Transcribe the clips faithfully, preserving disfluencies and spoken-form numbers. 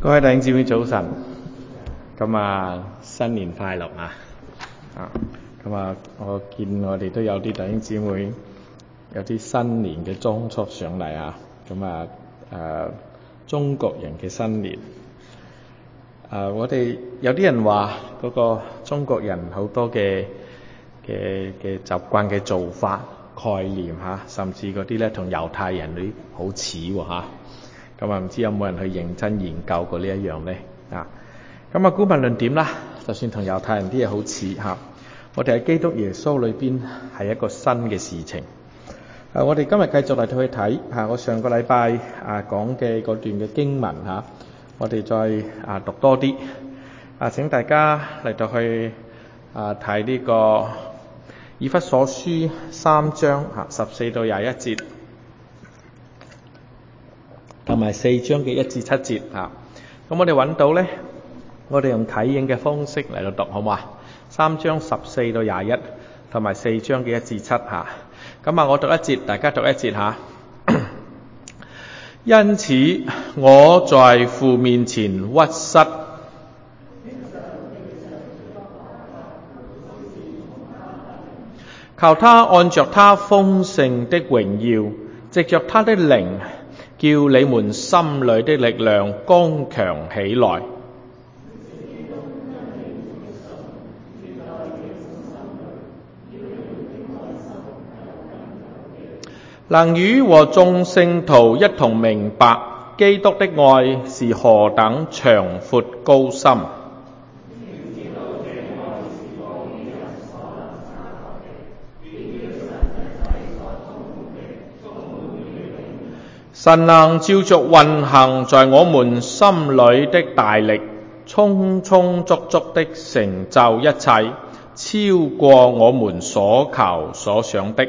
各位弟兄姊妹早晨，咁啊新年快樂啊！啊咁啊，我見我哋都有啲弟兄姊妹有啲新年嘅裝束上嚟啊！咁啊誒中國人嘅新年，啊我哋有啲人話嗰個中國人好多嘅嘅嘅習慣嘅做法概念嚇，甚至嗰啲咧同猶太人啲好似喎嚇。咁啊，唔知有冇人去認真研究過呢一樣呢？啊，咁啊，姑勿論點啦，就算同猶太人啲嘢好似嚇，我哋喺基督耶穌裏邊係一個新嘅事情。啊，我哋今日繼續嚟到去睇嚇，我上個禮拜啊講嘅嗰段嘅經文嚇，我哋再啊讀多啲啊，請大家嚟到去啊睇呢個以弗所書三章嚇十四到廿一節。同埋四章嘅一至七節啊，咁我哋揾到呢，我哋用啟應嘅方式嚟到讀，好嘛？三章十四到廿一，同埋四章嘅一至七嚇。咁啊，我讀一節，大家讀一節嚇。因此，我在父面前屈膝，求他按着他豐盛的榮耀，藉着他的靈，叫你們心裏的力量剛強起來，能與和眾聖徒一同明白基督的愛是何等長闊高深，神能照着運行在我們心裏的大力，充充足足的成就一切，超過我們所求所想的。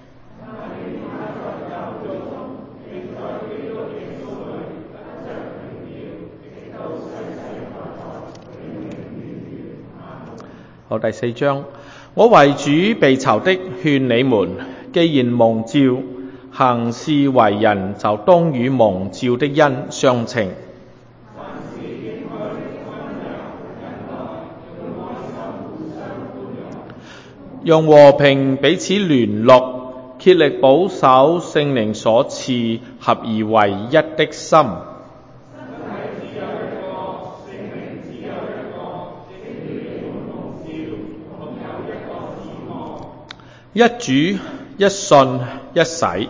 好，第四章，我為主被囚的勸你們，既然蒙召行事為人，就當與蒙召的恩相稱。用和平彼此聯絡，竭力保守聖靈所賜合而為一的心。一主一信一洗，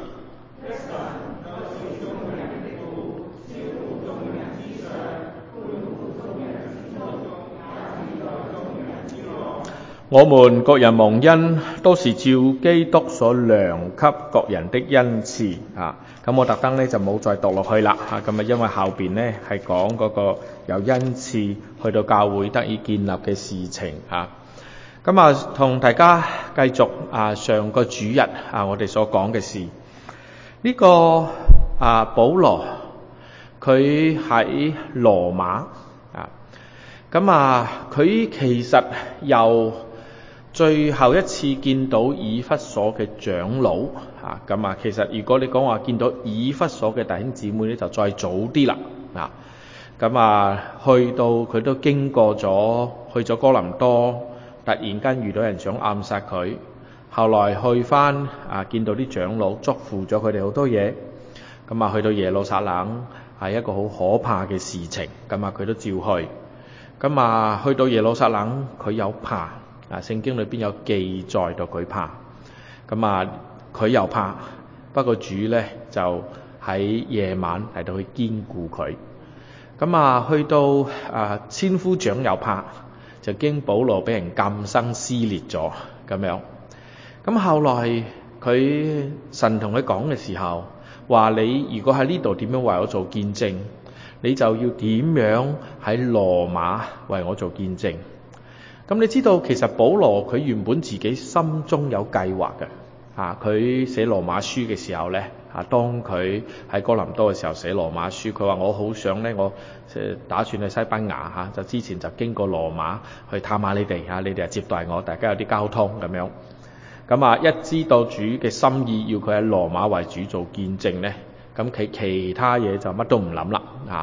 我們各人蒙恩，都是照基督所量給各人的恩賜啊！咁我特登咧就冇再讀落去啦啊！咁啊，因為後邊咧係講嗰個由恩賜去到教會得以建立嘅事情啊。咁啊，同大家繼續啊，上個主日啊，我哋所講嘅事。呢、這個啊，保羅佢喺羅馬啊，咁啊，佢其實由最後一次見到以弗所嘅長老啊，咁啊，其實如果你講話見到以弗所嘅弟兄姊妹咧，就再早啲啦啊。咁啊，去到佢都經過咗，去咗哥林多。突然間遇到人想暗殺佢，後來去翻啊，見到啲長老囑咐咗佢哋好多嘢，咁啊去到耶路撒冷係一個好可怕嘅事情，咁啊佢都照去，咁啊去到耶路撒冷佢有怕啊，聖經裏邊有記載到佢怕，咁啊佢又怕，不過主呢就喺夜晚嚟到去堅固佢，咁啊去到啊千夫長又怕。就經保羅俾人禁生撕裂咗咁樣，咁後來佢神同佢講嘅時候，話你如果喺呢度點樣為我做見證，你就要點樣喺羅馬為我做見證。咁你知道其實保羅佢原本自己心中有計劃嘅，啊佢寫羅馬書嘅時候呢，啊當佢喺哥林多嘅時候寫羅馬書，佢話我好想呢，我打算去西班牙嚇，就之前就經過羅馬去探下你哋嚇，你哋就接待我，大家有啲交通咁樣。咁啊，一知道主嘅心意要佢喺羅馬為主做見證呢，咁佢其他嘢就乜都唔諗啦嚇。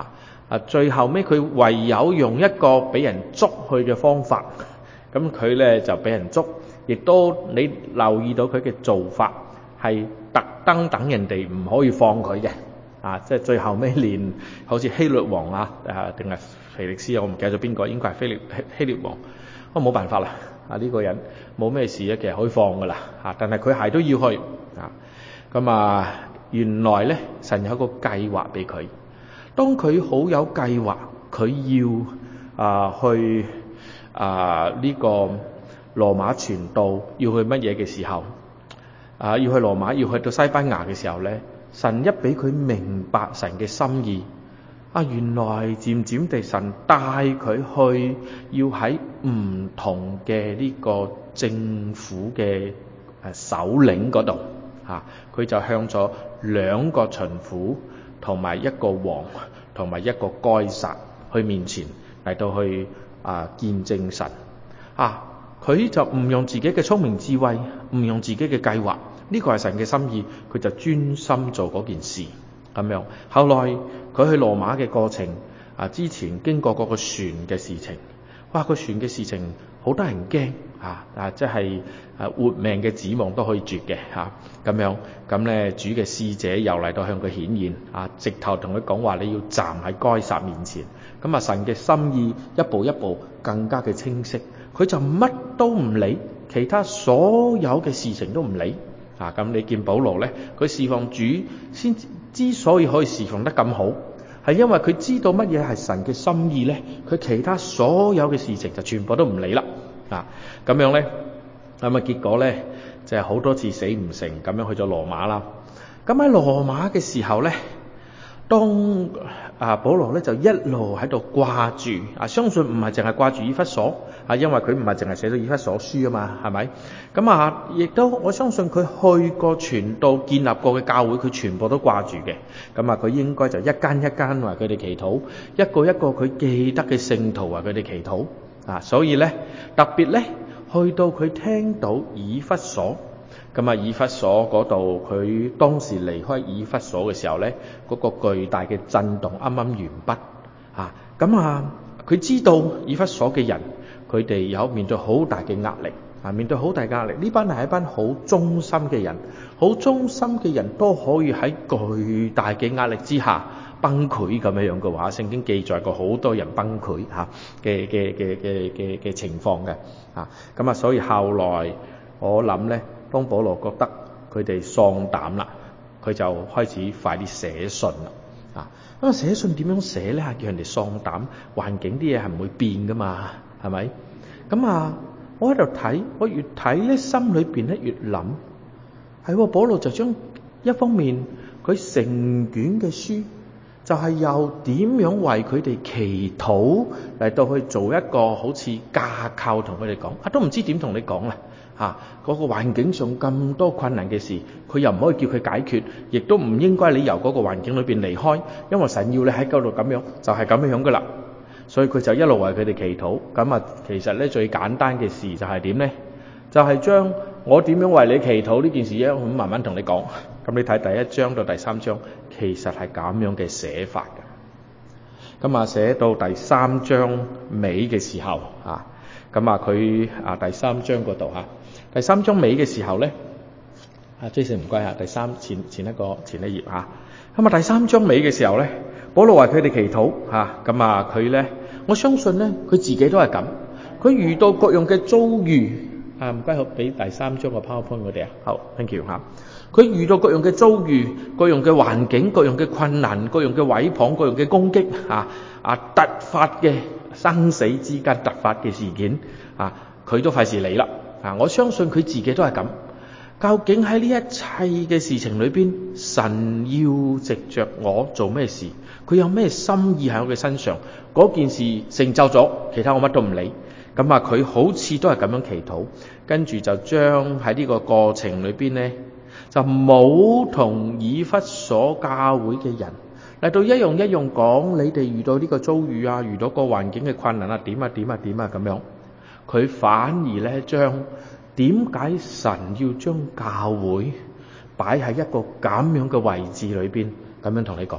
啊，最後尾佢唯有用一個俾人捉去嘅方法，咁佢咧就俾人捉，亦都你留意到佢嘅做法係特登等人哋唔可以放佢嘅，啊，即係最後尾連好似希律王啊，誒定係腓力斯啊，我唔記得咗邊個，應該係腓力希律王，我冇辦法啦，啊呢個人冇咩事咧，其實可以放噶啦，啊，但係佢係都要去，啊，咁啊原來咧神有一個計劃俾佢。當佢好有計劃，佢要啊、呃、去啊呢、呃這個羅馬傳道，要去乜嘢嘅時候，啊、呃、要去羅馬，要去到西班牙嘅時候咧，神一俾佢明白神嘅心意，啊原來漸漸地神帶佢去，要喺唔同嘅呢個政府嘅誒首領嗰度，嚇、啊、佢就向咗兩個巡撫同埋一個王同埋一個該撒去面前嚟到去啊見證神啊，佢就唔用自己嘅聰明智慧，唔用自己嘅計劃，呢個係神嘅心意，佢就專心做嗰件事咁樣。後來佢去羅馬嘅過程啊，之前經過嗰個船嘅事情，哇！個船嘅事情好得人驚啊！啊，即係啊活命嘅指望都可以絕嘅嚇咁樣。咁咧主嘅使者又嚟到向佢顯現啊，直頭同佢講話，你要站喺該撒面前。咁啊神嘅心意一步一步更加嘅清晰，佢就乜都唔理，其他所有嘅事情都唔理啊。咁你見保羅咧，佢侍奉主先之所以可以侍奉得咁好，係因為佢知道乜嘢係神嘅心意咧，佢其他所有嘅事情就全部都唔理啦啊。咁樣咧，咁啊結果咧就係、是、好多次死唔成，咁樣去咗羅馬啦。咁喺羅馬嘅時候咧，當啊保羅咧就一路喺度掛住啊，相信唔係淨係掛住以弗所啊，因為佢唔係淨係寫咗以弗所書啊嘛，係咪？咁啊，亦都我相信佢去過傳道建立過嘅教會，佢全部都掛住嘅。咁啊，佢應該就一間一間為佢哋祈禱，一個一個佢記得嘅聖徒為佢哋祈禱啊。所以咧，特別咧，去到佢聽到以弗所。咁啊，以弗所嗰度，佢當時離開以弗所嘅時候咧，嗰、那個巨大嘅震動啱啱完畢啊！咁啊，佢知道以弗所嘅人，佢哋有面對好大嘅壓力啊，面對好大嘅壓力。呢班係一班好忠心嘅人，好忠心嘅人都可以喺巨大嘅壓力之下崩潰咁樣樣嘅話，聖經記載過好多人崩潰嚇嘅嘅嘅嘅嘅嘅情況嘅啊！咁啊，所以後來我諗咧。當保羅覺得佢哋喪膽啦，佢就開始快啲寫信啦。啊，咁啊寫信點樣寫咧？叫人哋喪膽，環境啲嘢係唔會變噶嘛，係咪？咁啊，我喺度睇，我越睇咧，心裏邊咧越諗，係喎，保羅就將一方面佢成卷嘅書，就係由點樣為佢哋祈禱嚟到去做一個好似架構，同佢哋講啊，都唔知點同你講啦。嚇、啊！嗰、那個環境上咁多困難嘅事，佢又唔可以叫佢解決，亦都唔應該你由嗰個環境裏邊離開，因為神要你喺嗰度咁樣，就係咁樣噶啦。所以佢就一路為佢哋祈禱。咁啊，其實咧最簡單嘅事就係點咧？就係、是、將我點樣為你祈禱呢件事咧，咁慢慢同你講。咁你睇第一章到第三章，其實係咁樣嘅寫法嘅。咁啊，寫到第三章尾嘅時候啊，咁啊佢啊第三章嗰度嚇。第三章尾嘅時候咧，啊 Jason 唔該啊，第三前前一個前一頁嚇。咁啊第三章尾嘅時候咧，保羅為佢哋祈禱嚇，咁啊佢咧，我相信咧佢自己都係咁，佢遇到各樣嘅遭遇啊，唔該好俾第三章個 PowerPoint 我哋啊，好 thank you 嚇。佢遇到各樣嘅遭遇、各樣嘅環境、各樣嘅困難、各樣嘅毀謗、各樣嘅攻擊啊啊突發嘅生死之間突發嘅事件啊，佢都費事理啦。啊！我相信佢自己都係咁。究竟喺呢一切嘅事情裏邊，神要藉着我做咩事？佢有咩心意喺我嘅身上？嗰件事成就咗，其他我乜都唔理。咁啊，佢好似都係咁樣祈禱，跟住就將喺呢個過程裏邊呢，就冇同以弗所教會嘅人嚟到一樣一樣講你哋遇到呢個遭遇啊，遇到個環境嘅困難啊，點啊點啊點啊咁樣。佢反而咧將點解神要將教會擺喺一個咁樣嘅位置裏邊，咁樣同你講，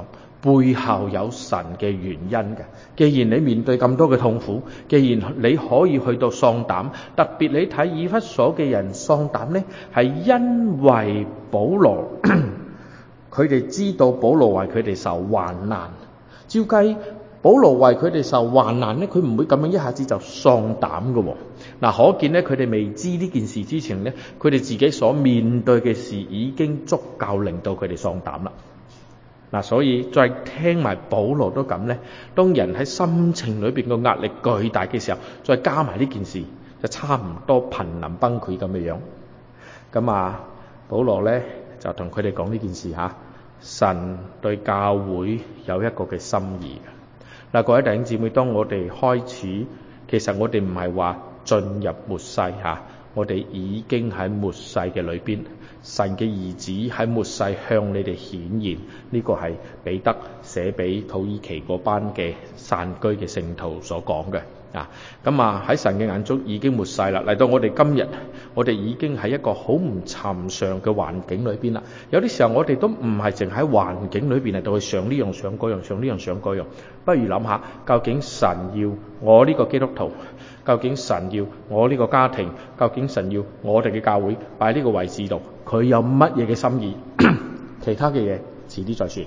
背後有神嘅原因嘅。既然你面對咁多嘅痛苦，既然你可以去到喪膽，特別你睇以弗所嘅人喪膽呢，係因為保羅佢哋知道保羅為佢哋受患難。照計保羅為佢哋受患難呢，佢唔會咁樣一下子就喪膽嘅。嗱，可見呢，佢哋未知呢件事之前呢，佢哋自己所面對嘅事已經足夠令到佢哋喪膽啦。嗱，所以再聽埋保羅都咁呢，當人喺心情裏邊個壓力巨大嘅時候，再加埋呢件事，就差唔多瀕臨崩潰咁嘅樣。咁啊，保羅呢就同佢哋講呢件事吓，神對教會有一個嘅心意嘅。嗱，各位弟兄姊妹，當我哋開始，其實我哋唔係話進入末世吓，我哋已經喺末世嘅裏邊。神嘅兒子喺末世向你哋顯現，呢、這個係彼得寫俾土耳其嗰班嘅散居嘅聖徒所講嘅啊。咁啊喺神嘅眼中已經末世啦，嚟到我哋今日，我哋已經喺一個好唔尋常嘅環境裏邊啦。有啲時候我哋都唔係淨喺環境裏邊嚟到去想呢樣想嗰樣，想呢樣想嗰樣。不如諗下，究竟神要我呢個基督徒？究竟神要我呢個家庭？究竟神要我哋嘅教會擺呢個位置度？佢有乜嘢嘅心意？其他嘅嘢遲啲再說。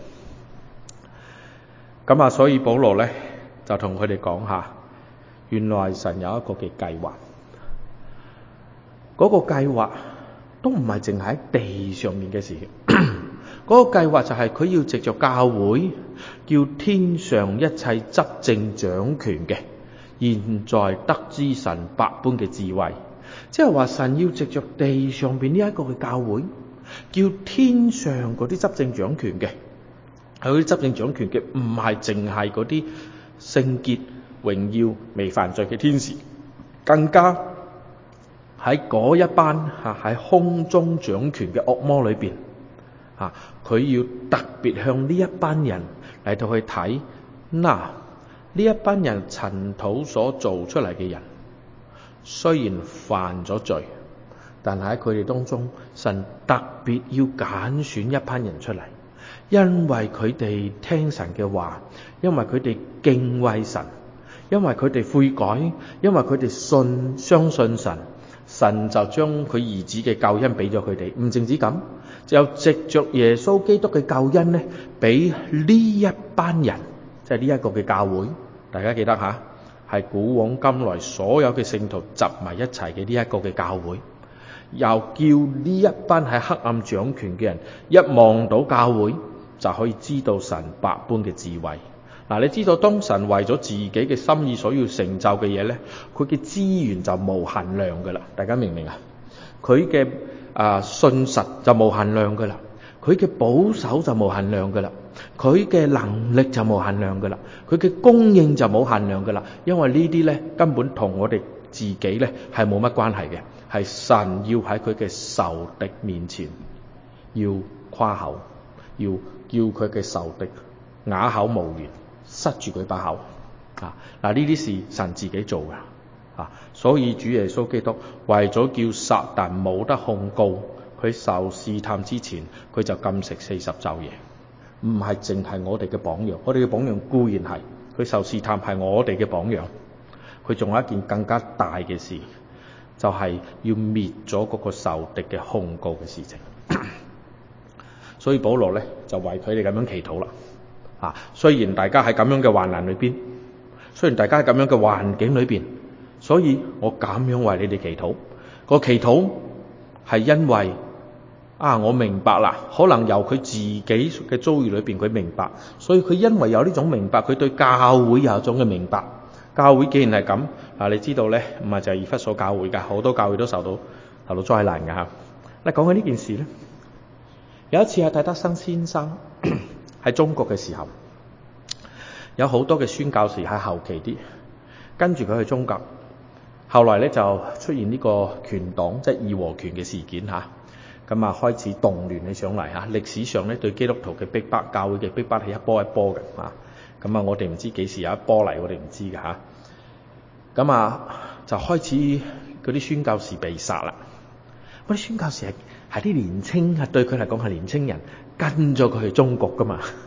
咁啊，所以保羅呢就同佢哋講下，原來神有一個嘅計劃。嗰、那個計劃都唔係淨喺地上面嘅事。嗰個計劃就係佢要藉着教會，叫天上一切執政掌權嘅，現在得知神百般嘅智慧。即係話神要藉着地上邊呢一個嘅教會，叫天上嗰啲執政掌權嘅，係嗰啲執政掌權嘅，唔係淨係嗰啲聖潔、榮耀、未犯罪嘅天使，更加喺嗰一班吓喺空中掌權嘅惡魔裏邊吓，佢要特別向呢一班人嚟到去睇，嗱，呢一班人塵土所做出嚟嘅人，雖然犯咗罪，但係喺佢哋當中，神特別要揀選一班人出嚟，因為佢哋聽神嘅話，因為佢哋敬畏神，因為佢哋悔改，因為佢哋信相信神，神就將佢兒子嘅救恩俾咗佢哋。唔淨止咁，就藉着耶穌基督嘅救恩呢，俾呢一班人，即係呢一個嘅教會，大家記得吓，係古往今來所有嘅聖徒集埋一齊嘅呢一個嘅教會，又叫呢一班喺黑暗掌權嘅人一望到教會就可以知道神百般嘅智慧。嗱，你知道當神為咗自己嘅心意所要成就嘅嘢呢，佢嘅資源就無限量噶啦，大家明唔明啊？佢嘅啊信實就無限量噶啦，佢嘅保守就無限量噶啦，佢嘅能力就無限量噶啦，佢嘅供應就冇限量噶啦。因為呢啲呢根本同我哋自己呢係冇乜關係嘅，係神要喺佢嘅仇敵面前要誇口，要叫佢嘅仇敵啞口無言，塞住佢把口啊！嗱，呢啲事神自己做噶啊，所以主耶穌基督為咗叫撒旦冇得控告，佢受試探之前，佢就禁食四十晝夜。唔係淨係我哋嘅榜樣，我哋嘅榜樣固然係，佢受試探係我哋嘅榜樣，佢仲有一件更加大嘅事，就係、是、要滅咗嗰個仇敵嘅控告嘅事情。所以保羅咧就為佢哋咁樣祈禱啦。啊，雖然大家喺咁樣嘅患難裏邊，雖然大家喺咁樣嘅環境裏邊，所以我咁樣為你哋祈禱。個祈禱係因為啊，我明白啦，可能由佢自己嘅遭遇裏邊佢明白，所以佢因為有呢種明白，佢對教會有一種嘅明白。教會既然係咁，啊，你知道咧，唔係就係以弗所教會噶，好多教會都受到受到災難噶吓。嗱，講起呢件事咧，有一次係戴德生先生喺中國嘅時候，有好多嘅宣教士喺後期啲跟住佢去中國，後來咧就出現呢個權黨，即係義和拳嘅事件吓，咁啊開始動亂起上嚟吓。歷史上咧對基督徒嘅逼迫、教會嘅逼迫係一波一波嘅啊。咁啊，我哋唔知幾時有一波嚟，我哋唔知嘅吓。咁啊，就開始嗰啲宣教士被殺啦。嗰啲宣教士係係啲年青，係對佢嚟講係年青人，跟咗佢去中國噶嘛。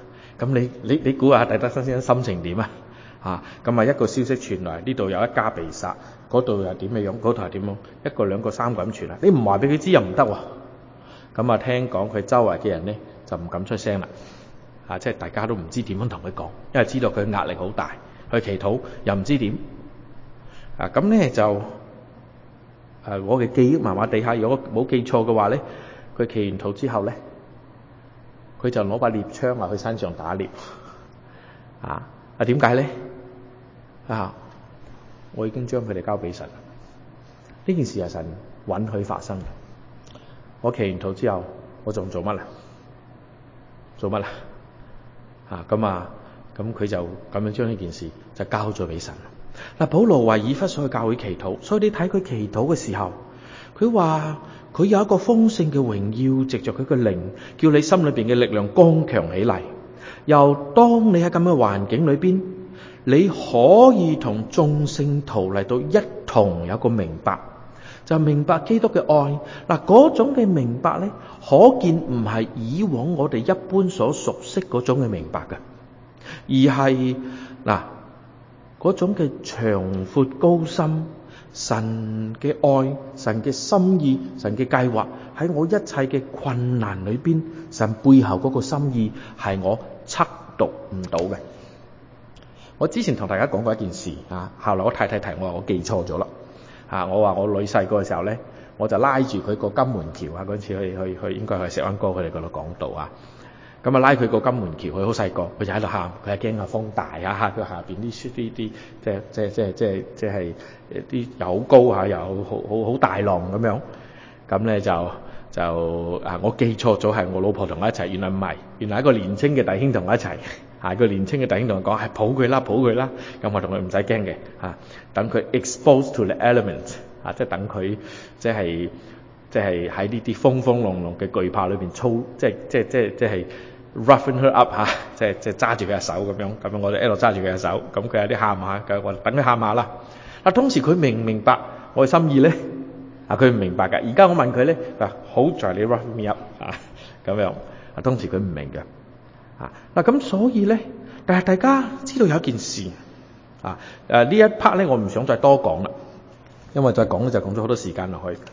咁你你你估下戴德生先生心情點啊？啊，咁啊一個消息傳來，呢度有一家被殺，嗰度又點嘅樣，嗰度係點樣，一個兩個三個咁傳啊！你唔話俾佢知又唔得喎。咁啊聽講佢周圍嘅人咧就唔敢出聲啦，啊即係大家都唔知點樣同佢講，因為知道佢壓力好大，去祈禱又唔知點。啊咁咧就誒、啊、我嘅記憶麻麻地下，如果冇記錯嘅話咧，佢祈完禱之後咧，佢就攞把獵槍啊去山上打獵。啊啊點解咧？啊！我已經將佢哋交俾神，呢件事係神允許發生嘅。我祈完禱之後，我仲做乜啦？做乜啦？啊咁啊，咁佢就咁樣將呢件事就交咗俾神。嗱，保羅為以弗所嘅教會祈禱，所以你睇佢祈禱嘅時候，佢話佢有一個豐盛嘅榮耀，藉着佢嘅靈，叫你心裏邊嘅力量剛強起嚟。又當你喺咁嘅環境裏邊，你可以同眾聖徒嚟到一同有個明白，就明白基督嘅愛。嗱，嗰種嘅明白咧，可見唔係以往我哋一般所熟悉嗰種嘅明白嘅，而係嗱嗰種嘅長闊高深，神嘅愛、神嘅心意、神嘅計劃喺我一切嘅困難裏邊，神背後嗰個心意係我測度唔到嘅。我之前同大家講過一件事啊，後來我太太提我話我記錯咗啦。啊，我話我女細個嘅時候咧，我就拉住佢個金門橋啊，嗰陣時去去去應該係石灣哥佢哋嗰度講道啊。咁啊拉佢個金門橋，佢好細個，佢就喺度喊，佢係驚個風大啊，佢下邊啲啲啲即係即係即係即係即係啲又好高嚇，又好好好大浪咁樣。咁咧就就啊，我記錯咗係我老婆同我一齊，原來唔係，原來一個年青嘅弟兄同我一齊。啊！個年青嘅弟兄同我講係抱佢啦，抱佢啦。咁我同佢唔使驚嘅，嚇等佢 exposed to the element， 啊，即係等佢即係即係喺呢啲風風浪浪嘅巨炮裏邊操，即係即係即係即係 roughing her up 嚇，即係即係揸住佢嘅手咁樣，咁樣我哋一路揸住佢嘅手，咁佢有啲喊下，咁我等佢喊下啦。啊，當時佢明唔明白我嘅心意咧？啊，佢唔明白㗎。而家我問佢咧，嗱，好在你 rough me up 啊，咁樣啊，當時佢唔明嘅。嗱咁、啊、所以咧，但係大家知道有一件事啊，誒、啊、呢一 part 咧，我唔想再多講啦，因為再講咧就講咗好多時間落去。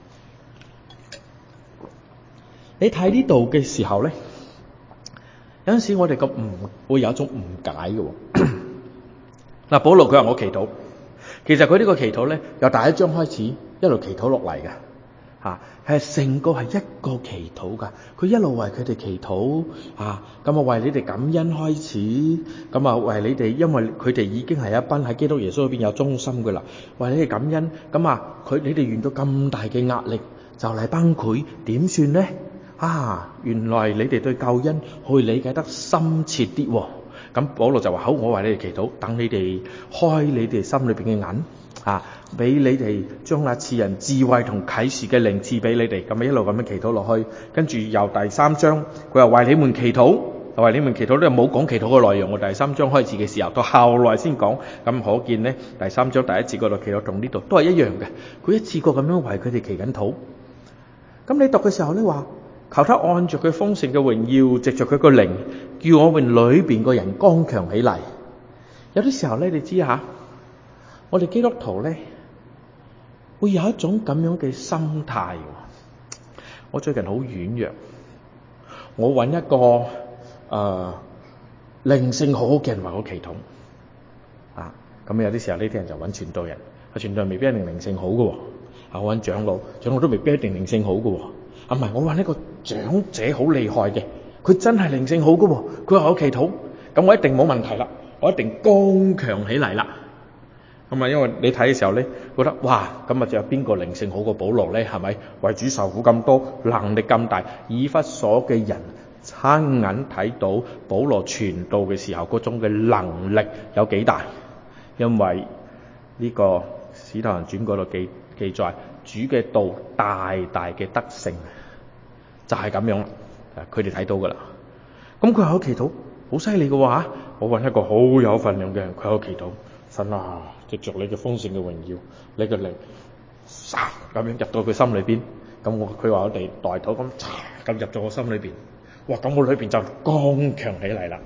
你睇呢度嘅時候咧，有陣時我哋個誤會有一種誤解嘅、哦。嗱、啊，保羅佢話我祈禱，其實佢呢個祈禱咧，由第一章開始一路祈禱落嚟嘅。啊，係成個係一個祈禱噶，佢一路為佢哋祈禱啊，咁啊為你哋感恩開始，咁啊為你哋，因為佢哋已經係一班喺基督耶穌嗰邊有忠心噶啦，為你哋感恩，咁啊佢你哋遇到咁大嘅壓力就嚟崩潰，點算呢？啊，原來你哋對救恩可以理解得深切啲喎，咁保羅就話好，我為你哋祈禱，等你哋開你哋心裏邊嘅眼。啊！俾你哋將那賜人智慧同啟示嘅靈賜俾你哋，咁一路咁樣祈禱落去。跟住由第三章，佢話為你們祈禱，為你們祈禱咧冇講祈禱嘅內容。我第三章開始嘅時候，到後來先講。咁可見呢，第三章第一節嗰度祈禱同呢度都係一樣嘅。佢一次過咁樣為佢哋祈緊禱。咁你讀嘅時候咧話，求他按着佢豐盛嘅榮耀，藉着佢個靈，叫我們裏邊個人剛強起嚟。有啲時候咧，你知吓。我哋基督徒咧，會有一種咁樣嘅心態。我最近好軟弱，我揾一個誒、呃、靈性好好嘅人為我祈禱啊。咁有啲時候呢啲人就揾傳道人，啊傳道人未必一定靈性好嘅。啊，我揾長老，長老都未必一定靈性好嘅。啊，唔係，我揾一個長者好厲害嘅，佢真係靈性好嘅。佢話我祈禱，咁我一定冇問題啦，我一定剛強起嚟啦。咁啊，因為你睇嘅時候咧，覺得哇，咁啊，就有邊個靈性好過保羅咧？係咪為主受苦咁多，能力咁大？以弗所嘅人親眼睇到保羅傳道嘅時候嗰種嘅能力有幾大？因為呢個使徒行傳嗰度記記載，主嘅道大大嘅得勝，就係、是、咁樣啦。佢哋睇到噶啦。咁佢喺度祈禱，好犀利嘅話，我揾一個好有份量嘅人，佢喺度祈禱。神啊，藉着你嘅豐盛嘅榮耀，你嘅靈，咁樣入到佢心裏邊，咁我佢話我哋代禱咁，咁入咗我心裏邊，哇！咁我裏邊就剛強起嚟啦。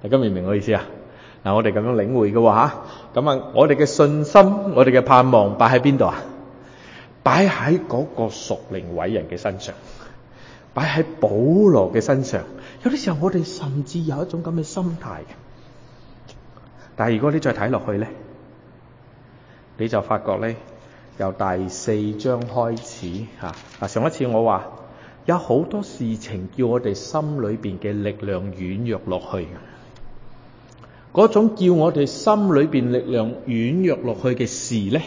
大家明唔明我意思啊？嗱，我哋咁樣領會嘅喎嚇，咁啊，我哋嘅信心，我哋嘅盼望擺喺邊度啊？擺喺嗰個屬靈偉人嘅身上，擺喺保羅嘅身上。有啲時候我哋甚至有一種咁嘅心態嘅，但係如果你再睇落去咧，你就發覺咧，由第四章開始嚇。嗱，上一次我話有好多事情叫我哋心裏邊嘅力量軟弱落去。嗰種叫我哋心裏邊力量軟弱落去嘅事咧，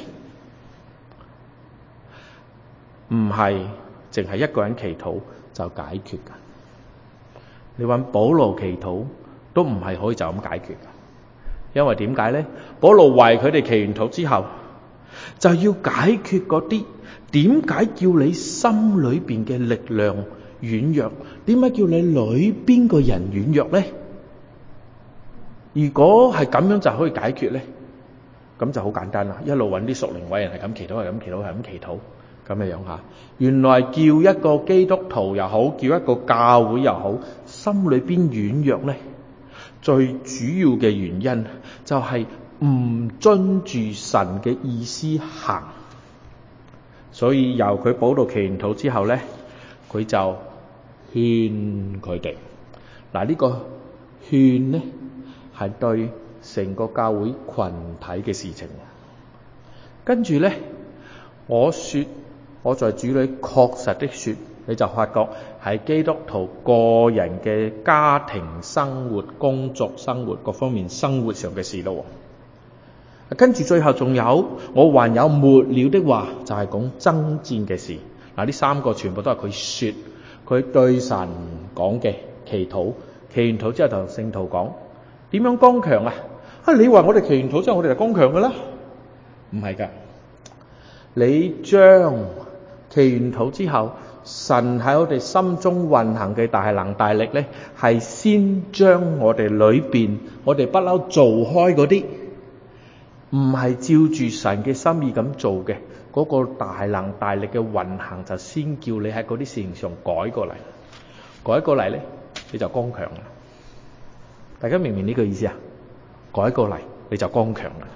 唔係淨係一個人祈禱就解決㗎。你揾保羅祈禱都唔係可以就咁解決㗎。因為點解咧？保羅為佢哋祈完禱之後，就要解決嗰啲點解叫你心裏邊嘅力量軟弱？點解叫你裏邊個人軟弱咧？如果係咁樣就可以解決咧，咁就好簡單啦。一路揾啲屬靈偉人係咁祈禱，係咁祈禱，係咁祈禱，咁嘅樣嚇。原來叫一個基督徒又好，叫一個教會又好，心裏邊軟弱咧，最主要嘅原因就係唔遵住神嘅意思行。所以由佢保羅祈完禱之後咧，佢就勸佢哋。嗱，呢個勸咧，係對成個教會群體嘅事情。跟住咧，我說我在主裏確實的說，你就發覺係基督徒個人嘅家庭生活、工作生活各方面生活上嘅事咯。跟住最後仲有，我還有末了的話，就係講爭戰嘅事。嗱，呢三個全部都係佢說，佢對神講嘅祈禱，祈完禱之後同聖徒講。點樣剛強啊？啊，你話我哋祈完禱之後，我哋就剛強噶啦？唔係噶，你將祈完禱之後，神喺我哋心中運行嘅大能大力咧，係先將我哋裏邊，我哋不嬲做開嗰啲，唔係照住神嘅心意咁做嘅，嗰個大能大力嘅運行，就先叫你喺嗰啲事情上改過嚟，改過嚟咧，你就剛強啦。大家明唔明呢個意思啊？改過嚟你就剛強啦。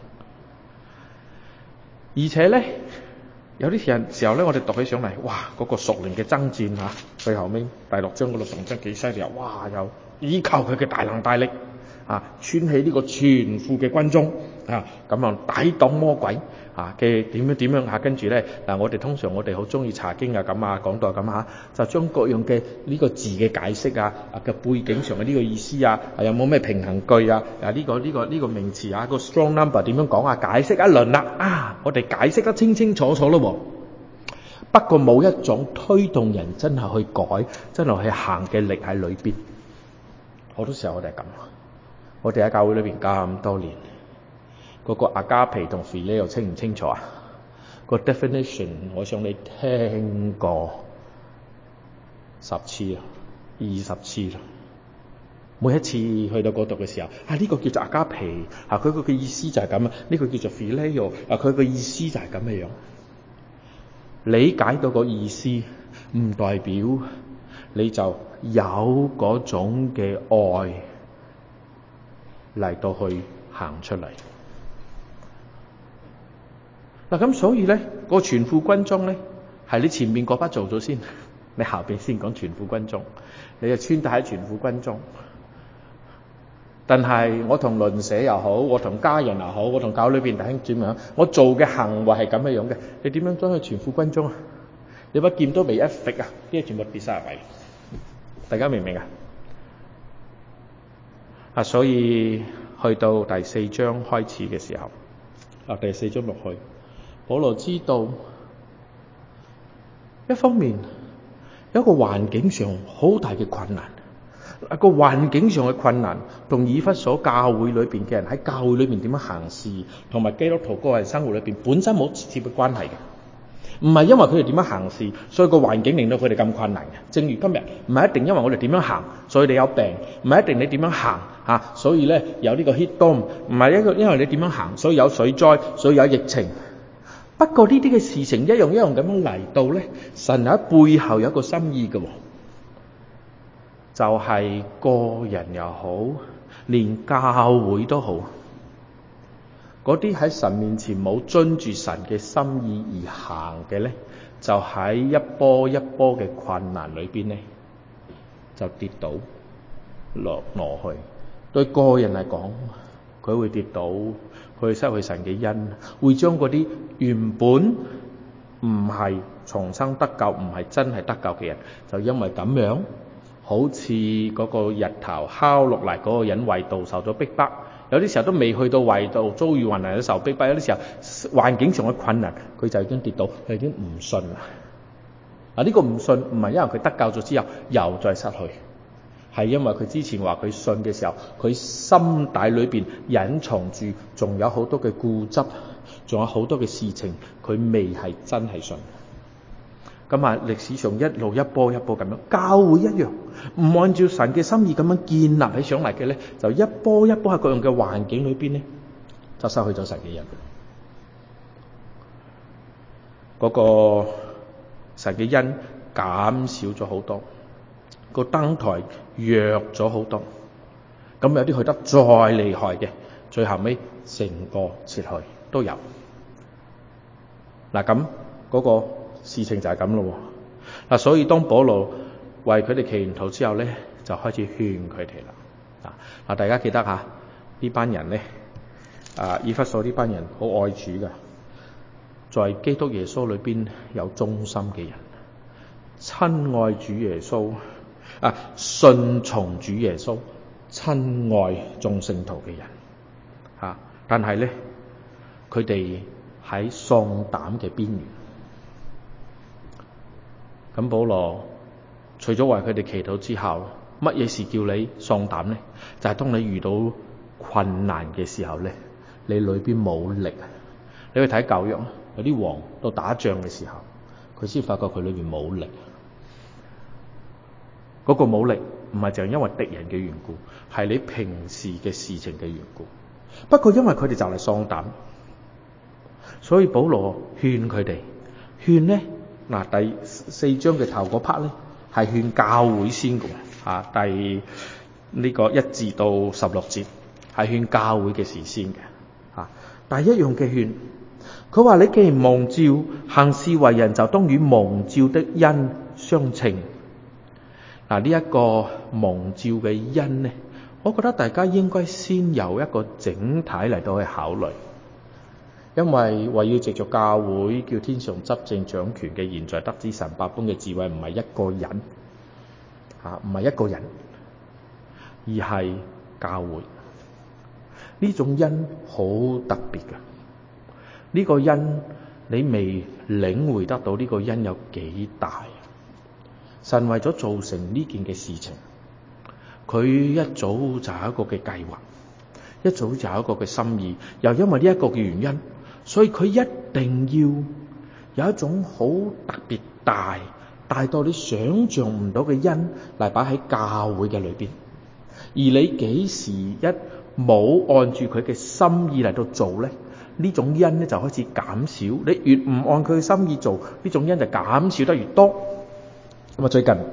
而且咧，有啲時時候咧，我哋讀起上嚟，哇！嗰、那個屬靈嘅爭戰嚇，最後尾第六章嗰度仲真幾犀利啊！哇！又依靠佢嘅大能大力啊，穿起呢個全副嘅軍裝啊，咁啊抵擋魔鬼啊嘅點樣點樣嚇，跟住咧嗱，我哋通常我哋好中意查經啊咁啊，講到咁嚇，就將各樣嘅呢個字嘅解釋啊啊嘅背景上嘅呢個意思啊，啊有冇咩平衡句啊啊呢、這個呢、這個呢、這個名詞啊個 strong number 點樣講啊，解釋一輪啦啊，我哋解釋得清清楚楚咯喎。不過冇一種推動人真係去改、真係去行嘅力喺裏邊。好多時候我哋係咁，我哋喺教會裏邊咁多年。嗰個阿加皮同 phileo 又清唔清楚啊？個 definition 我想你聽過十次啊，二十次啦。每一次去到嗰度嘅時候，啊呢、這個叫做阿加皮，啊佢個嘅意思就係咁啊，呢、這個叫做 phileo，啊佢個意思就係咁嘅樣。理解到個意思，唔代表你就有嗰種嘅愛嚟到去行出嚟。嗱咁所以咧，個全副軍裝咧，係你前面嗰筆做咗先，你後邊先講全副軍裝，你就穿戴喺全副軍裝。但係我同鄰舍又好，我同家人又好，我同教裏邊弟兄姊妹，我做嘅行為係咁嘅樣嘅，你點樣將佢全副軍裝啊？你把劍都未一揈啊，啲嘢全部跌晒入嚟，大家明唔明啊？啊，所以去到第四章開始嘅時候，啊第四章落去。保羅知道，一方面有一個環境上好大嘅困難，一個環境上嘅困難同以弗所教會裏邊嘅人喺教會裏邊點樣行事，同埋基督徒個人生活裏邊本身冇直接嘅關係嘅，唔係因為佢哋點樣行事，所以個環境令到佢哋咁困難嘅。正如今日唔係一定因為我哋點樣行，所以你有病，唔係一定你點樣行嚇、啊，所以咧有呢個 heat dome，唔係一個因為你點樣行，所以有水災，所以有疫情。不過呢啲嘅事情一樣一樣咁樣嚟到咧，神喺背後有一個心意嘅，就係、是、個人又好， 連教會都好，嗰啲喺神面前冇遵住神嘅心意而行嘅咧，就喺一波一波嘅困難裏邊咧，就跌倒落落去。對個人嚟講，佢會跌倒，佢會失去神嘅恩，會將嗰啲原本唔係重生得救，唔係真係得救嘅人，就因為咁樣，好似嗰個日頭敲落嚟嗰個人為道受咗逼迫，有啲時候都未去到為道遭遇患難嘅受逼迫，有啲時候環境上嘅困難，佢就已經跌倒，佢已經唔信啦。啊，呢個唔信唔係因為佢得救咗之後又再失去，係因為佢之前話佢信嘅時候，佢心底裏邊隱藏住仲有好多嘅固執，仲有好多嘅事情佢未係真係信。咁啊，歷史上一路一波一波咁樣，教會一樣唔按照神嘅心意咁樣建立起上嚟嘅咧，就一波一波喺各樣嘅環境裏邊咧，就失去咗神嘅人。嗰、那個神嘅恩減少咗好多，個燈台弱咗好多。咁有啲去得再厲害嘅，最後尾成個撤去都有。嗱，咁嗰個事情就係咁咯。嗱，所以當保羅為佢哋祈完禱之後咧，就開始勸佢哋啦。啊，大家記得吓呢班人咧，啊以弗所呢班人好愛主嘅，在基督耶穌裏邊有忠心嘅人，親愛主耶穌啊，順從主耶穌，親愛眾聖徒嘅人。啊，但係咧，佢哋喺喪膽嘅邊緣。咁保羅除咗為佢哋祈禱之後，乜嘢事叫你喪膽呢？就係、是、當你遇到困難嘅時候咧，你裏邊冇力。你去睇舊約，有啲王到打仗嘅時候，佢先發覺佢裏邊冇力。嗰、那個冇力唔係就係因為敵人嘅緣故，係你平時嘅事情嘅緣故。不過因為佢哋就嚟喪膽，所以保羅勸佢哋，勸呢。嗱，第四章嘅頭嗰 part 咧，係勸教會先嘅，啊，第呢個一至到十六節係勸教會嘅事先嘅，啊，但係一樣嘅勸，佢話你既然蒙召行事為人，就當與蒙召的恩相稱。嗱，呢一個蒙召嘅恩咧，我覺得大家應該先有一個整體嚟到去考慮。因為為要藉著教會叫天上執政掌權嘅現在得知神百般嘅智慧，唔係一個人，吓唔係一個人，而係教會。呢種恩好特別嘅，呢、這個恩你未領會得到呢個恩有幾大。神為咗做成呢件嘅事情，佢一早就有一個嘅計劃，一早就有一個嘅心意，又因為呢一個嘅原因。所以佢一定要有一種好特別大，大到你想象唔到嘅恩嚟擺喺教會嘅裏邊。而你幾時一冇按住佢嘅心意嚟到做咧，呢種恩咧就開始減少。你越唔按佢嘅心意做，呢種恩就減少得越多。咁啊，最近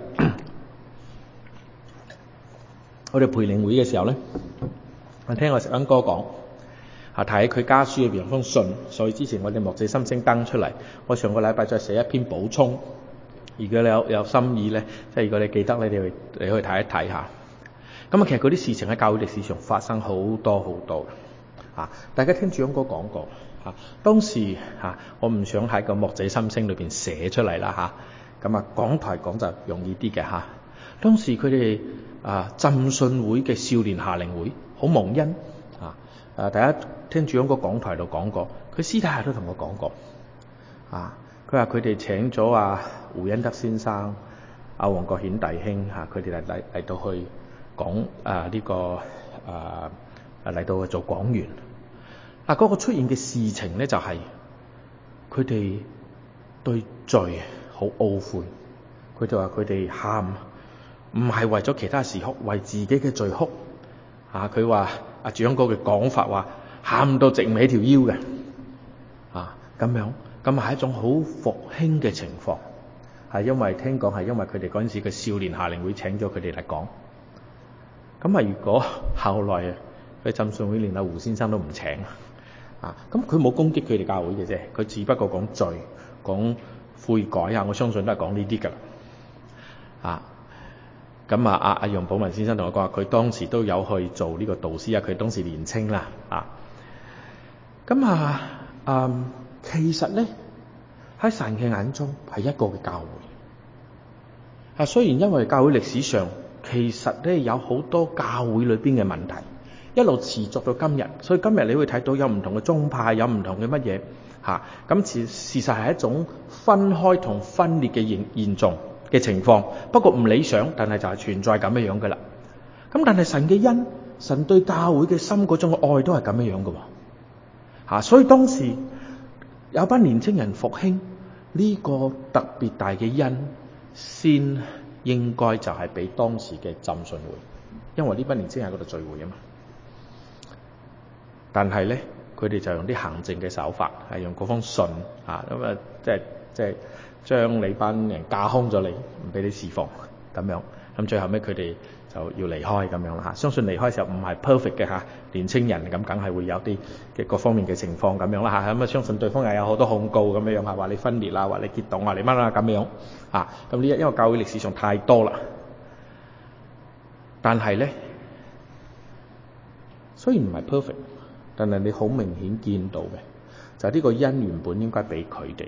我哋培靈會嘅時候咧，我聽我石恩哥講。啊！睇佢家書裏邊有封信，所以之前我哋牧者心聲登出嚟。我上個禮拜再寫一篇補充。如果你有有心意咧，即係如果你記得咧，你去你去睇一睇下。咁啊，其實嗰啲事情喺教會歷史上發生好多好多。啊！大家聽主講哥講過。啊！當時啊，我唔想喺個牧者心聲裏邊寫出嚟啦嚇。咁啊，講台講就容易啲嘅嚇。當時佢哋啊浸信會嘅少年夏令會好蒙恩啊！啊，大家聽住喺個講台度講過，佢私底下都同我講過，啊，佢話佢哋請咗阿胡恩德先生、阿黃國顯弟兄嚇，佢哋嚟嚟嚟到去講啊呢、這個啊嚟到去做講員。嗱、啊，嗰、那個出現嘅事情咧就係佢哋對罪好懊悔，佢就話佢哋喊唔係為咗其他事哭，為自己嘅罪哭。啊，佢話。阿長哥嘅講法話喊到直唔起條腰嘅，啊咁樣咁係一種好復興嘅情況，係因為聽講係因為佢哋嗰陣時嘅少年夏令會請咗佢哋嚟講， 咁啊，如果後來佢浸信會連阿胡先生都唔請啊，咁佢冇攻擊佢哋教會嘅啫，佢只不過講罪、講悔改啊，我相信都係講呢啲㗎啦。啊，咁啊，阿阿楊寶文先生同我講話，佢當時都有去做呢個導師啊，佢當時年青啦，啊，咁啊，嗯，其實咧喺神嘅眼中係一個嘅教會。啊，雖然因為教會歷史上其實咧有好多教會裏邊嘅問題，一路持續到今日，所以今日你會睇到有唔同嘅宗派，有唔同嘅乜嘢嚇，咁事事實係一種分開同分裂嘅現現狀嘅情況，不過唔理想，但係就係存在咁樣樣嘅啦。咁但係神嘅恩，神對教會嘅心嗰種愛都係咁樣樣嘅喎嚇，所以當時有班年青人復興呢個特別大嘅恩，先應該就係俾當時嘅浸信會，因為呢班年青人喺嗰度聚會啊嘛。但係咧，佢哋就用啲行政嘅手法，係用嗰封信啊，咁啊，即係即係將你班人架空咗你，唔俾你侍奉咁樣。咁最後尾佢哋就要離開咁樣啦嚇。相信離開嘅時候唔係 perfect 嘅嚇，年青人咁梗係會有啲嘅各方面嘅情況咁樣啦嚇。咁啊，相信對方又有好多控告咁樣樣嚇，話你分裂啊，話你結黨啊，你乜啦咁樣啊。咁呢，因為教會歷史上太多啦。但係咧，雖然唔係 perfect，但係你好明顯見到嘅就係呢個恩原本應該俾佢哋。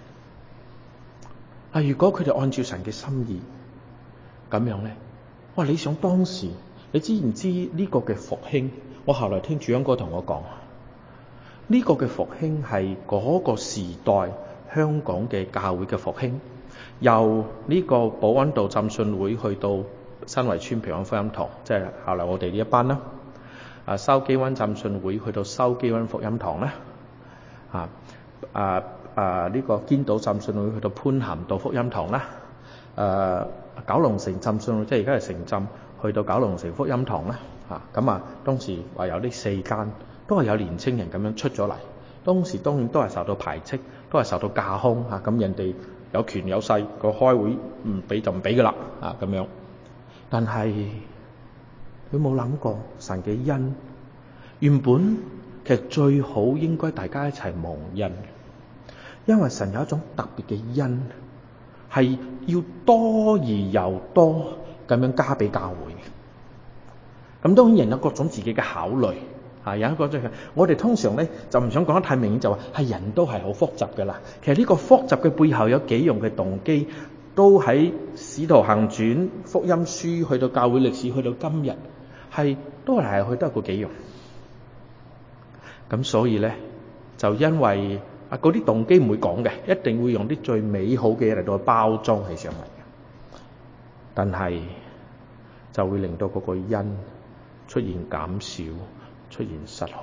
啊，如果佢哋按照神嘅心意咁樣咧，哇！你想當時你知唔知呢個嘅復興？我後來聽主央哥同我講，呢個嘅復興係嗰個時代香港嘅教會嘅復興，由呢個寶安道浸信會去到新圍村平安福音堂，即係後來我哋呢一班啦。啊，筲箕灣浸信會去到筲箕灣福音堂啦。啊啊啊！呢個堅道浸信會去到潘咸道福音堂啦。誒，九龍城浸信會即係而家係城浸，去到九龍城福音堂啦。啊，咁啊，當時話有呢四間都係有年青人咁樣出咗嚟。當時當然都係受到排斥，都係受到架空嚇。咁、啊、人哋有權有勢，個開會唔俾就唔俾噶啦。啊，咁樣。但係佢冇諗過神嘅恩，原本其實最好應該大家一齊蒙恩，因為神有一種特別嘅恩，係要多而又多咁樣加俾教會。咁當然人有各種自己嘅考慮，啊，有一個即係我哋通常咧就唔想講得太明顯，就話係人都係好複雜噶啦。其實呢個複雜嘅背後有幾樣嘅動機，都喺《使徒行傳》、福音書去到教會歷史，去到今日係都係去得嗰幾樣。咁所以咧就因為啊嗰啲動機唔會講嘅，一定會用啲最美好嘅嘢嚟到包裝起上嚟嘅。但係就會令到嗰個恩出現減少，出現失去。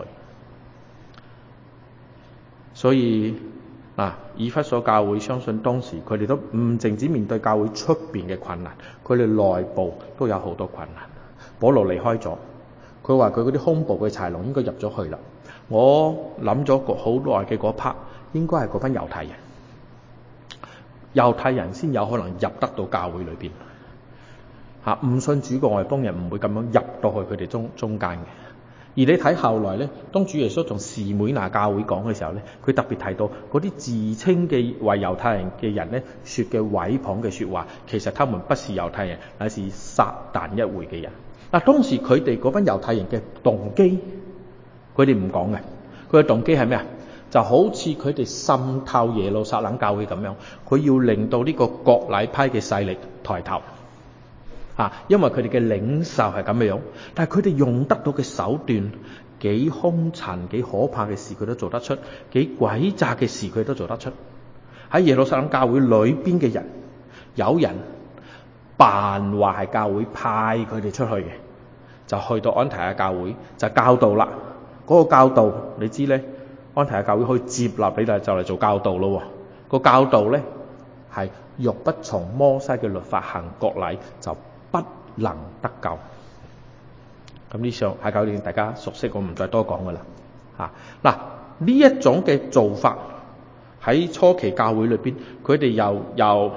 所以嗱，以弗所教會相信當時佢哋都唔淨止面對教會出邊嘅困難，佢哋內部都有好多困難。保羅離開咗，佢話佢嗰啲胸部嘅豺狼應該入咗去啦。我諗咗個好耐嘅嗰 part， 應該係嗰班猶太人，猶太人先有可能入得到教會裏邊嚇。唔信主嘅外邦人唔會咁樣入到去佢哋中中間嘅。而你睇後來咧，當主耶穌同士每拿教會講嘅時候咧，佢特別提到嗰啲自稱嘅為猶太人嘅人咧，説嘅毀謗嘅説話，其實他們不是猶太人，乃是撒但一會嘅人。嗱，當時佢哋嗰班猶太人嘅動機，佢哋唔講嘅。佢嘅動機係咩啊？就好似佢哋滲透耶路撒冷教會咁樣，佢要令到呢個割禮派嘅勢力抬頭。啊，因為佢哋嘅領袖係咁樣，但係佢哋用得到嘅手段，幾兇殘、幾可怕嘅事佢都做得出，幾詭詐嘅事佢都做得出。喺耶路撒冷教會裏邊嘅人，有人扮話係教會派佢哋出去嘅，就去到安提阿教會就教導啦。嗰、那個教導你知咧，安提阿教會可以接納你哋就嚟做教導咯。那個教導咧係若不從摩西嘅律法行割禮，就不能得救。咁呢上喺教練大家熟悉，我唔再多講噶啦。嚇嗱，呢一種嘅做法喺初期教會裏邊，佢哋又又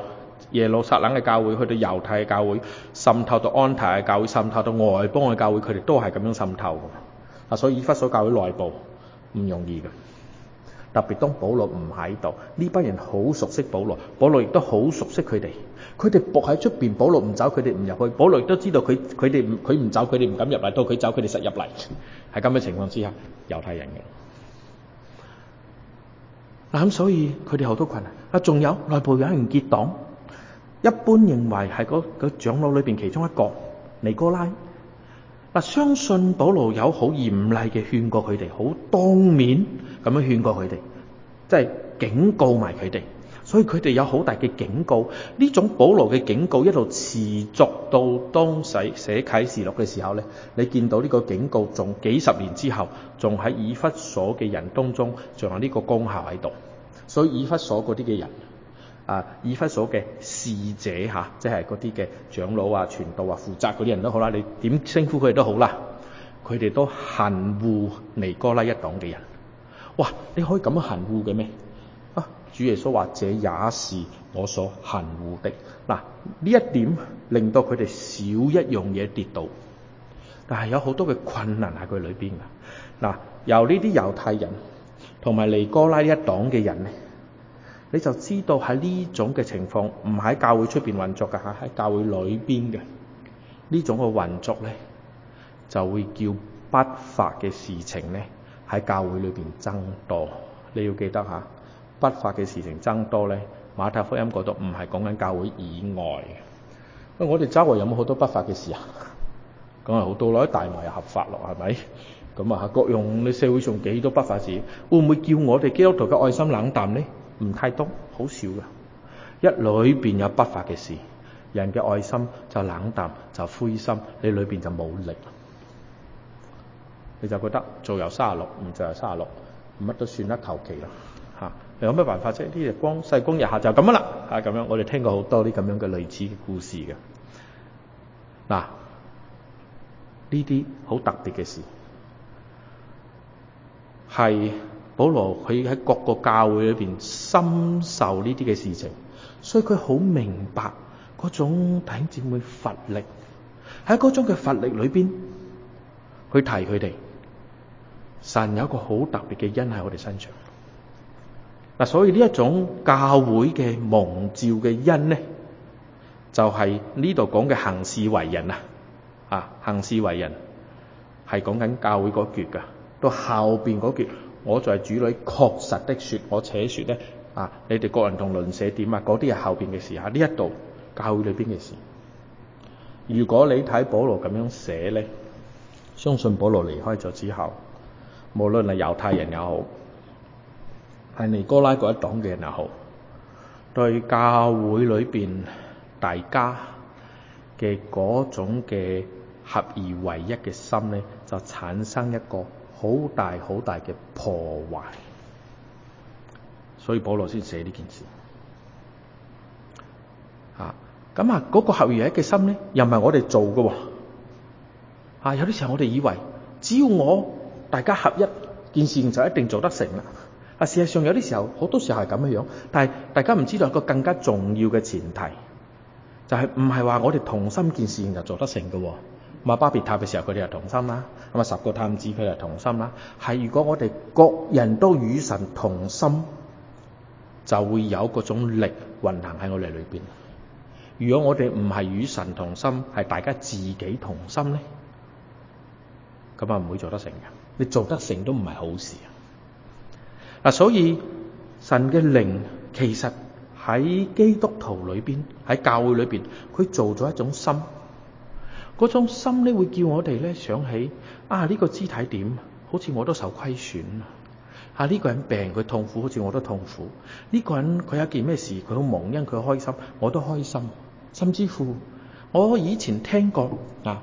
耶路撒冷嘅教會，去到猶太嘅教會，滲透到安提嘅教會，滲透到外邦嘅教會，佢哋都係咁樣滲透嘅。啊，所以以弗所教會內部唔容易嘅。特別當保羅唔喺度，呢班人好熟悉保羅，保羅亦都好熟悉佢哋。佢哋伏喺出邊，保羅唔走，佢哋唔入去。保羅亦都知道佢佢哋唔佢唔走，佢哋唔敢入嚟。到佢走，佢哋實入嚟。喺咁嘅情況之下，猶太人嘅嗱咁，所以佢哋好多困難。啊，仲有內部有人結黨，一般認為係嗰嗰長老裏邊其中一個尼哥拉。嗱，相信保羅有好嚴厲嘅勸過佢哋，好當面咁樣勸過佢哋，即係警告埋佢哋。所以佢哋有好大嘅警告。呢種保羅嘅警告一路持續到當寫寫啟示錄嘅時候咧，你見到呢個警告仲幾十年之後，仲喺以弗所嘅人當中仲有呢個功效喺度。所以以弗所嗰啲嘅人啊，以弗所嘅使者嚇、啊，即係嗰啲嘅長老啊、傳道啊、負責嗰啲人都好啦，你點稱呼佢哋都好啦，佢哋都恨惡尼哥拉一黨嘅人。哇！你可以咁樣恨惡嘅咩？啊！主耶穌話：這也是我所恨惡的。嗱，呢一點令到佢哋少一樣嘢跌倒，但係有好多嘅困難喺佢裏邊㗎。嗱，由呢啲猶太人同埋尼哥拉一黨嘅人咧，你就知道喺呢種嘅情況唔喺教會出邊運作㗎嚇，喺教會裏邊嘅呢種嘅運作咧，就會叫不法嘅事情咧喺教會裏邊增多。你要記得嚇，不法嘅事情增多咧，馬太福音嗰度唔係講緊教會以外嘅。喂，我哋周圍有冇好多不法嘅事啊？梗係好多啦，大麻又合法咯，係咪？咁啊，各樣你社會上幾多不法事，會唔會叫我哋基督徒嘅愛心冷淡呢？唔太多，好少嘅。一裏邊有不法嘅事，人嘅愛心就冷淡，就灰心，你裏邊就冇力，你就覺得做由三十六，唔做由三十六，乜都算得求其啦嚇。有咩辦法啫？啲日光世光日下就咁樣啦嚇，咁樣我哋聽過好多啲咁樣嘅類似嘅故事嘅。嗱，呢啲好特別嘅事，係保羅佢喺各個教會裏邊深受呢啲嘅事情，所以佢好明白嗰種弟兄姊妹乏力，喺嗰種嘅乏力裏邊，去提佢哋，神有一個好特別嘅恩喺我哋身上。嗱，所以呢一種教會嘅蒙召嘅恩咧，就係呢度講嘅行事為人啊，啊，行事為人係講緊教會嗰橛噶。到後邊嗰橛，我在主裏確實的說，我且說咧啊，你哋各人同鄰舍點啊，嗰啲係後邊嘅事嚇。呢一度教會裏邊嘅事，如果你睇保羅咁樣寫咧，相信保羅離開咗之後，無論係猶太人也好，係尼哥拉嗰一黨嘅人也好，對教會裏邊大家嘅嗰種嘅合而為一嘅心咧，就產生一個好大好大嘅破壞。所以保羅先寫呢件事啊。咁啊，嗰個合而為一嘅心咧，又唔係我哋做嘅喎。啊，有啲時候我哋以為只要我大家合一，件事情就一定做得成啦。啊，事實上有啲時候，好多時候係咁樣樣，但係大家唔知道一個更加重要嘅前提，就係唔係話我哋同心件事情就做得成嘅喎。咁啊，巴別塔嘅時候佢哋係同心啦，咁啊十個探子佢哋係同心啦。係如果我哋各人都與神同心，就會有嗰種力運行喺我哋裏邊。如果我哋唔係與神同心，係大家自己同心咧，咁啊唔會做得成嘅。你做得成都唔係好事啊！嗱，所以神嘅靈其實喺基督徒裏邊，喺教會裏邊，佢做咗一種心。嗰種心咧，會叫我哋咧想起啊，呢個肢體點，好似我都受虧損啊！呢個人病佢痛苦，好似我都痛苦。呢個人佢有件咩事，佢好蒙恩，佢開心，我都開心。甚至乎我以前聽過啊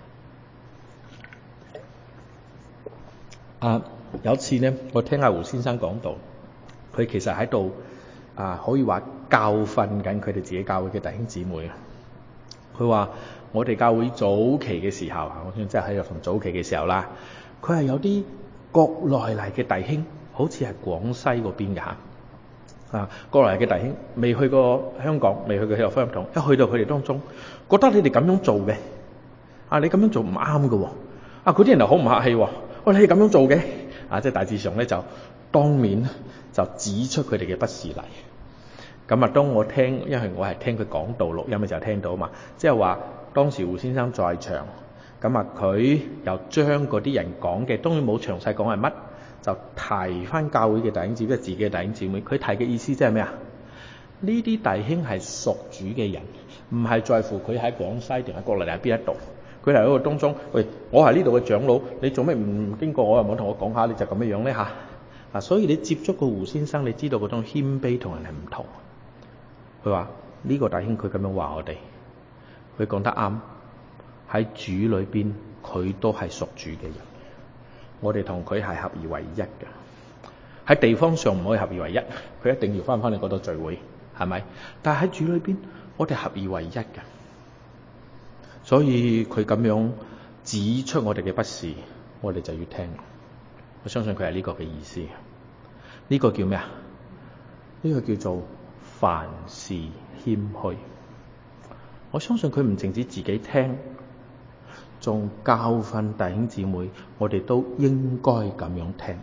啊有次咧，我聽阿胡先生講到，佢其實喺度啊，可以話教訓緊佢哋自己教會嘅弟兄姊妹。佢話我哋教會早期嘅時候，我想即係喺度同早期嘅時候啦，佢係有啲國內嚟嘅弟兄，好似係廣西嗰邊嘅嚇， 啊，過來嘅弟兄未去過香港，未去過希臘福音堂，一去到佢哋當中，覺得你哋咁樣做嘅，啊你咁樣做唔啱嘅喎，啊嗰啲人又好唔客氣喎，喂你係咁樣做嘅，啊即係大致上咧就當面就指出佢哋嘅不是嚟。咁啊，當我聽，因為我係聽佢講道錄音嘅時候聽到嘛，即係話當時胡先生在場，咁啊佢又將嗰啲人講嘅，當然冇詳細講係乜。就提翻教會嘅弟兄姊妹，自己嘅弟兄姊妹，佢提嘅意思即係咩啊？呢啲弟兄係屬主嘅人，唔係在乎佢喺廣西定係國內定係邊一度。佢嚟喺個當中，喂，我係呢度嘅長老，你做咩唔經過我又冇同我講下？你就咁樣樣咧嚇啊！所以你接觸個胡先生，你知道嗰種謙卑同人係唔同。佢話呢個弟兄佢咁樣話我哋，佢講得啱。喺主裏邊，佢都係屬主嘅人。我哋同佢係合而為一嘅，喺地方上唔可以合而為一，佢一定要翻返嚟嗰度聚會，係咪？但係喺主裏邊，我哋合而為一嘅，所以佢咁樣指出我哋嘅不是，我哋就要聽。我相信佢係呢個嘅意思。呢個叫咩啊？呢個叫做凡事謙虛。我相信佢唔淨止自己聽。仲教訓弟兄姊妹，我哋都應該咁樣聽。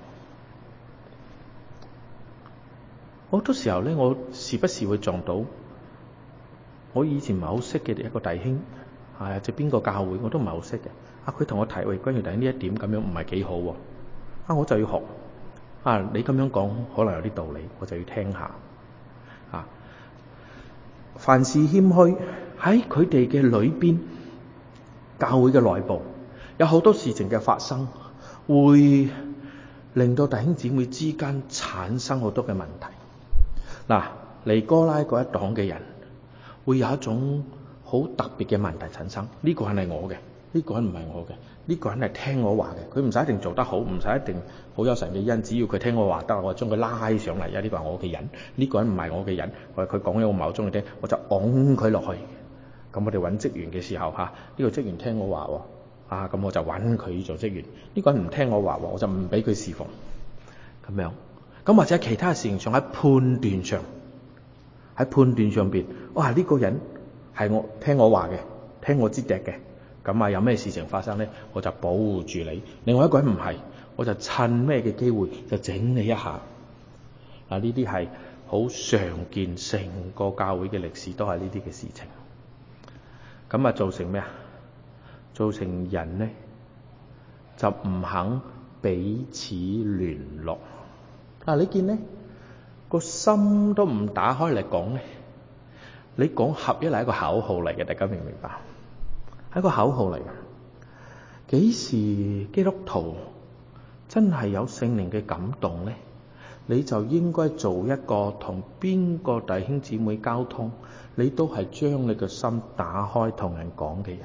好多時候咧，我時不時會撞到我以前唔係好識嘅一個弟兄，係即係邊個教會我都唔係好識嘅。啊，佢同我提喂，關於弟兄呢一點咁樣唔係幾好喎。啊，我就要學。啊，你咁樣講可能有啲道理，我就要聽下。啊，凡事謙虛喺佢哋嘅裏邊。教會嘅內部有好多事情嘅發生，會令到弟兄姊妹之間產生好多嘅問題。嗱，尼哥拉嗰一黨嘅人會有一種好特別嘅問題產生。呢個人係我嘅，呢個人唔係我嘅，呢個人係聽我話嘅。佢唔使一定做得好，唔使一定好有神嘅恩，只要佢聽我話得，我將佢拉上嚟。啊，呢個係我嘅人，呢個人唔係我嘅人，我佢講咗我唔係好中意聽，我就拱佢落去。咁我哋揾職員嘅時候嚇，呢、這個職員聽我話喎，啊咁我就揾佢做職員。呢、這個人唔聽我話喎，我就唔俾佢侍奉。咁樣，咁或者其他事情上喺判斷上，喺判斷上邊，哇呢、這個人係我聽我話嘅，聽我支笛嘅，咁啊有咩事情發生咧，我就保護住你。另外一個人唔係，我就趁咩嘅機會就整你一下。嗱，呢啲係好常見，成個教會嘅歷史都係呢啲嘅事情。咁啊，造成咩啊？造成人呢，就唔肯彼此聯絡。嗱、啊，你見呢個心都唔打開嚟講咧，你講合一係一個口號嚟嘅，大家明唔明白？係一個口號嚟嘅。幾時基督徒真係有聖靈嘅感動咧？你就應該做一個同邊個弟兄姊妹交通，你都係將你嘅心打開同人講嘅人，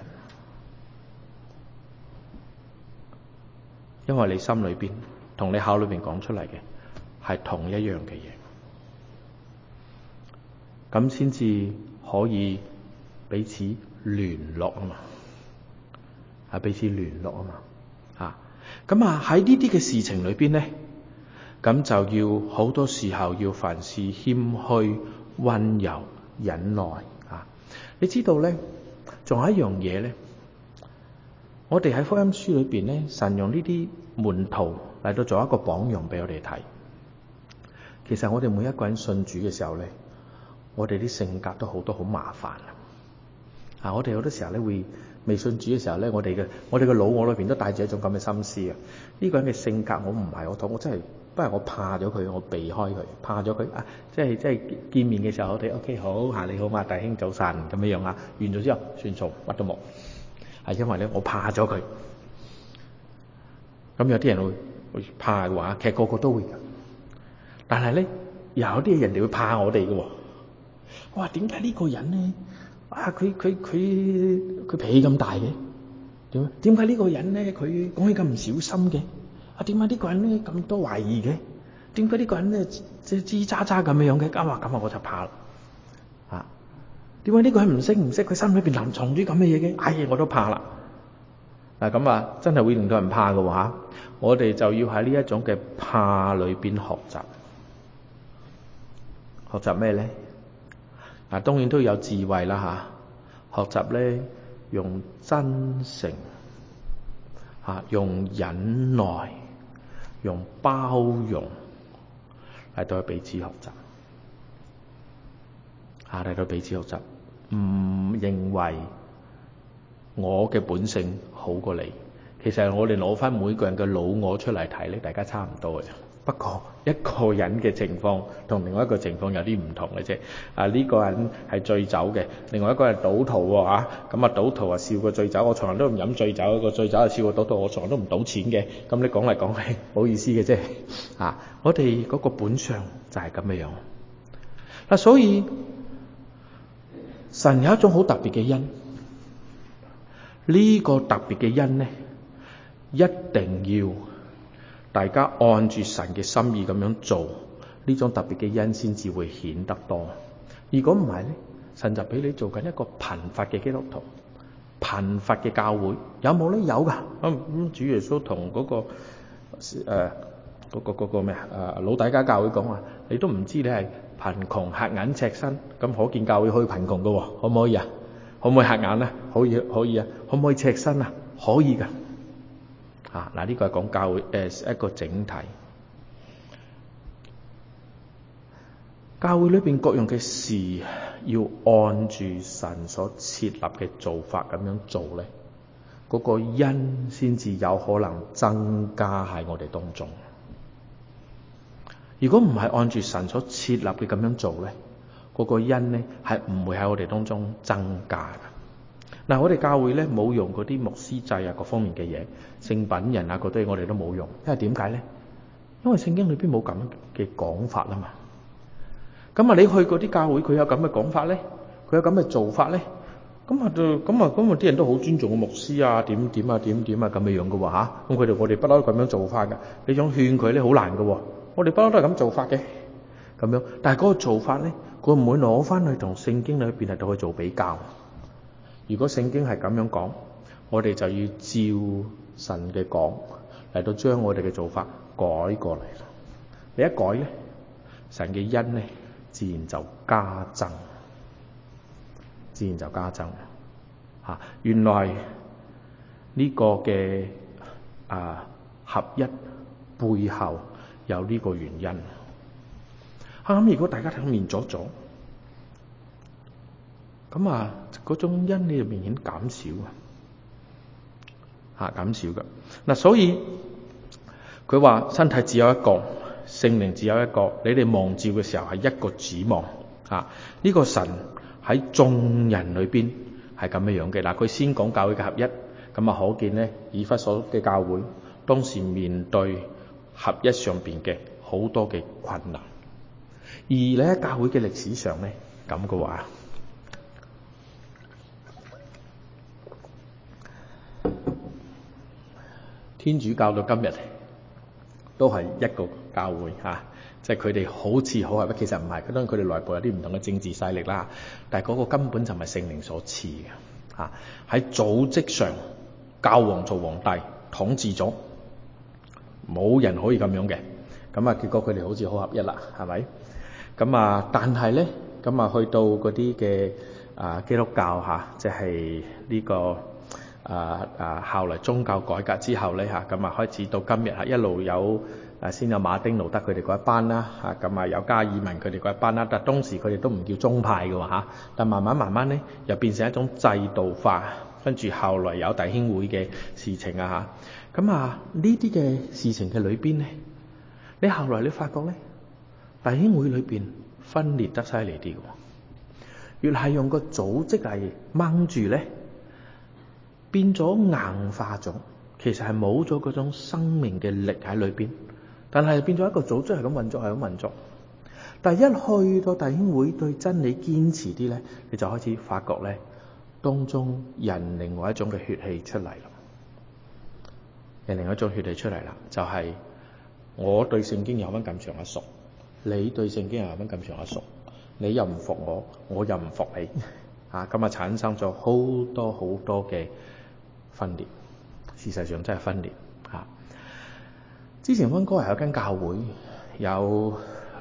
因為你心裏邊同你口裏邊講出嚟嘅係同一樣嘅嘢，咁先至可以彼此聯絡啊嘛，係彼此聯絡啊嘛，啊，咁啊喺呢啲嘅事情裏邊咧。咁就要好多時候要凡事謙虛、溫柔、忍耐啊！你知道咧，仲有一樣嘢咧，我哋喺福音書裏邊咧，神用呢啲門徒嚟到做一個榜樣俾我哋睇。其實我哋每一個人信主嘅時候咧，我哋啲性格都好多好麻煩啊！我哋好多時候咧會未信主嘅時候咧，我哋嘅我哋嘅腦我裏邊都帶住一種咁嘅心思啊！呢個人嘅性格我唔係我同我真係。不過我怕咗佢，我避開佢，怕咗佢啊！即係即係見面嘅時候，我哋 OK 好嚇，你好嘛，弟兄早晨咁樣樣啊。完咗之後算數，乜都冇。係因為咧，我怕咗佢。咁有啲人會會怕嘅話，其實個個都會㗎。但係咧，有啲人哋會怕我哋嘅喎。我話點解呢個人咧？啊，佢佢佢佢脾氣咁大嘅？點點解呢個人咧？佢講起咁唔小心嘅？啊，點解呢個人咧咁多懷疑嘅？點解呢個人咧即係吱喳喳咁樣樣嘅？咁啊咁啊我就怕啦。啊，點解呢個人唔識唔識？佢心裏邊臨藏啲咁嘅嘢嘅？哎呀，我都怕啦。嗱咁啊，真係會令到人怕嘅喎嚇。我哋就要喺呢一種嘅怕裏邊學習。 學習咩呢？啊，當然都有智慧啦嚇。學習呢，用真誠嚇，用忍耐，用包容嚟到去彼此學習嚇，嚟到彼此學習。唔認為我嘅本性好過你，其實我哋攞翻每個人嘅老我出嚟睇咧，大家差唔多嘅啫。不過一個人嘅情況同另外一個情況有啲唔同嘅啫。啊，呢個人係醉酒嘅，另外一個係賭徒喎嚇。咁啊，賭徒啊笑過醉酒，我從來都唔飲醉酒；個醉酒啊笑過賭徒，我從來都唔賭錢嘅。咁你講嚟講去，冇意思嘅啫。啊，我哋嗰個本相就係咁嘅樣。嗱，所以神有一種好特別嘅恩，呢個特別嘅恩呢，一定要大家按住神嘅心意咁樣做，呢種特別嘅恩先至會顯得多。如果唔係呢，神就俾你做緊一個貧乏嘅基督徒，貧乏嘅教會有冇呢？有噶。咁、嗯、主耶穌同嗰、嗰個誒嗰個嗰個咩啊老底嘉教會講話，你都唔知你係貧窮瞎眼赤身，咁可見教會可以貧窮噶喎，可唔可以啊？可唔可以瞎眼啊？可以可以啊？可唔可以赤身啊？可以噶。啊嗱，呢個係講教會誒一個整體。教會裏邊各樣嘅事要按住神所設立嘅做法咁樣做咧，嗰個恩先至有可能增加喺我哋當中。如果唔係按住神所設立嘅咁樣做咧，嗰個恩咧係唔會喺我哋當中增加嘅。嗱，我哋教會咧冇用嗰啲牧師制啊各方面嘅嘢，聖品人啊嗰啲我哋都冇用，因為點解咧？因為聖經裏邊冇咁嘅講法啊嘛。咁啊，你去嗰啲教會，佢有咁嘅講法咧，佢有咁嘅做法咧，咁啊，咁啊，咁啊，啲人都好尊重個牧師啊，點點啊，點點啊，咁嘅樣嘅喎嚇。咁佢哋我哋不嬲都咁樣做法嘅，你想勸佢咧好難嘅喎。我哋不嬲都係咁做法嘅，咁樣。但係嗰個做法咧，佢唔會攞翻去同聖經裏邊嚟到去做比較。如果聖經係咁樣講，我哋就要照神嘅講嚟到將我哋嘅做法改過嚟。你一改咧，神嘅恩咧，自然就加增，自然就加增嚇、啊。原來呢個嘅啊合一背後有呢個原因。嚇、啊、咁，如果大家睇面咗咗，咁啊嗰種恩你就明顯減少啊嚇減少嘅嗱、啊，所以佢話身體只有一個。聖靈只有一個，你哋望照嘅時候係一個指望嚇。呢、啊這個神喺眾人裏邊係咁樣樣嘅嗱。佢先講教會嘅合一，咁啊可見呢，以弗所嘅教會當時面對合一上邊嘅好多嘅困難。而你喺教會嘅歷史上呢，咁嘅話，天主教到今日都係一個教會嚇、啊，即係佢哋好似好合一，其實唔係。當然佢哋內部有啲唔同嘅政治勢力啦，但係嗰個根本就唔係聖靈所賜嘅嚇。喺、啊、組織上，教皇做皇帝統治咗，冇人可以咁樣嘅。咁啊，結果佢哋好似好合一啦，係咪？咁啊，但係咧，咁啊，去到嗰啲嘅啊基督教嚇、啊，即係呢、這個。啊啊！後來宗教改革之後咧嚇，咁啊開始到今日係一路有啊，先有馬丁路德佢哋嗰一班啦嚇，咁啊有加爾文佢哋嗰一班啦，但係當時佢哋都唔叫宗派嘅喎嚇，但慢慢慢慢咧又變成一種制度化，跟住後來有弟兄會嘅事情啊嚇，咁啊呢啲嘅事情嘅裏邊咧，你後來你發覺咧，弟兄會裏邊分裂得犀利啲嘅，越係用個組織嚟掹住咧。變咗硬化咗，其實係冇咗嗰種生命嘅力喺裏邊，但係變咗一個組織係咁運作，係咁運作。但係一去到弟兄會對真理堅持啲咧，你就開始發覺咧，當中人另外一種嘅血氣出嚟啦，人另外一種血氣出嚟啦，就係、是、我對聖經有翻咁長嘅熟，你對聖經又有翻咁長嘅熟，你又唔服我，我又唔服你，啊咁啊產生咗好多好多嘅分裂，事實上真係分裂嚇、啊。之前溫哥華有間教會有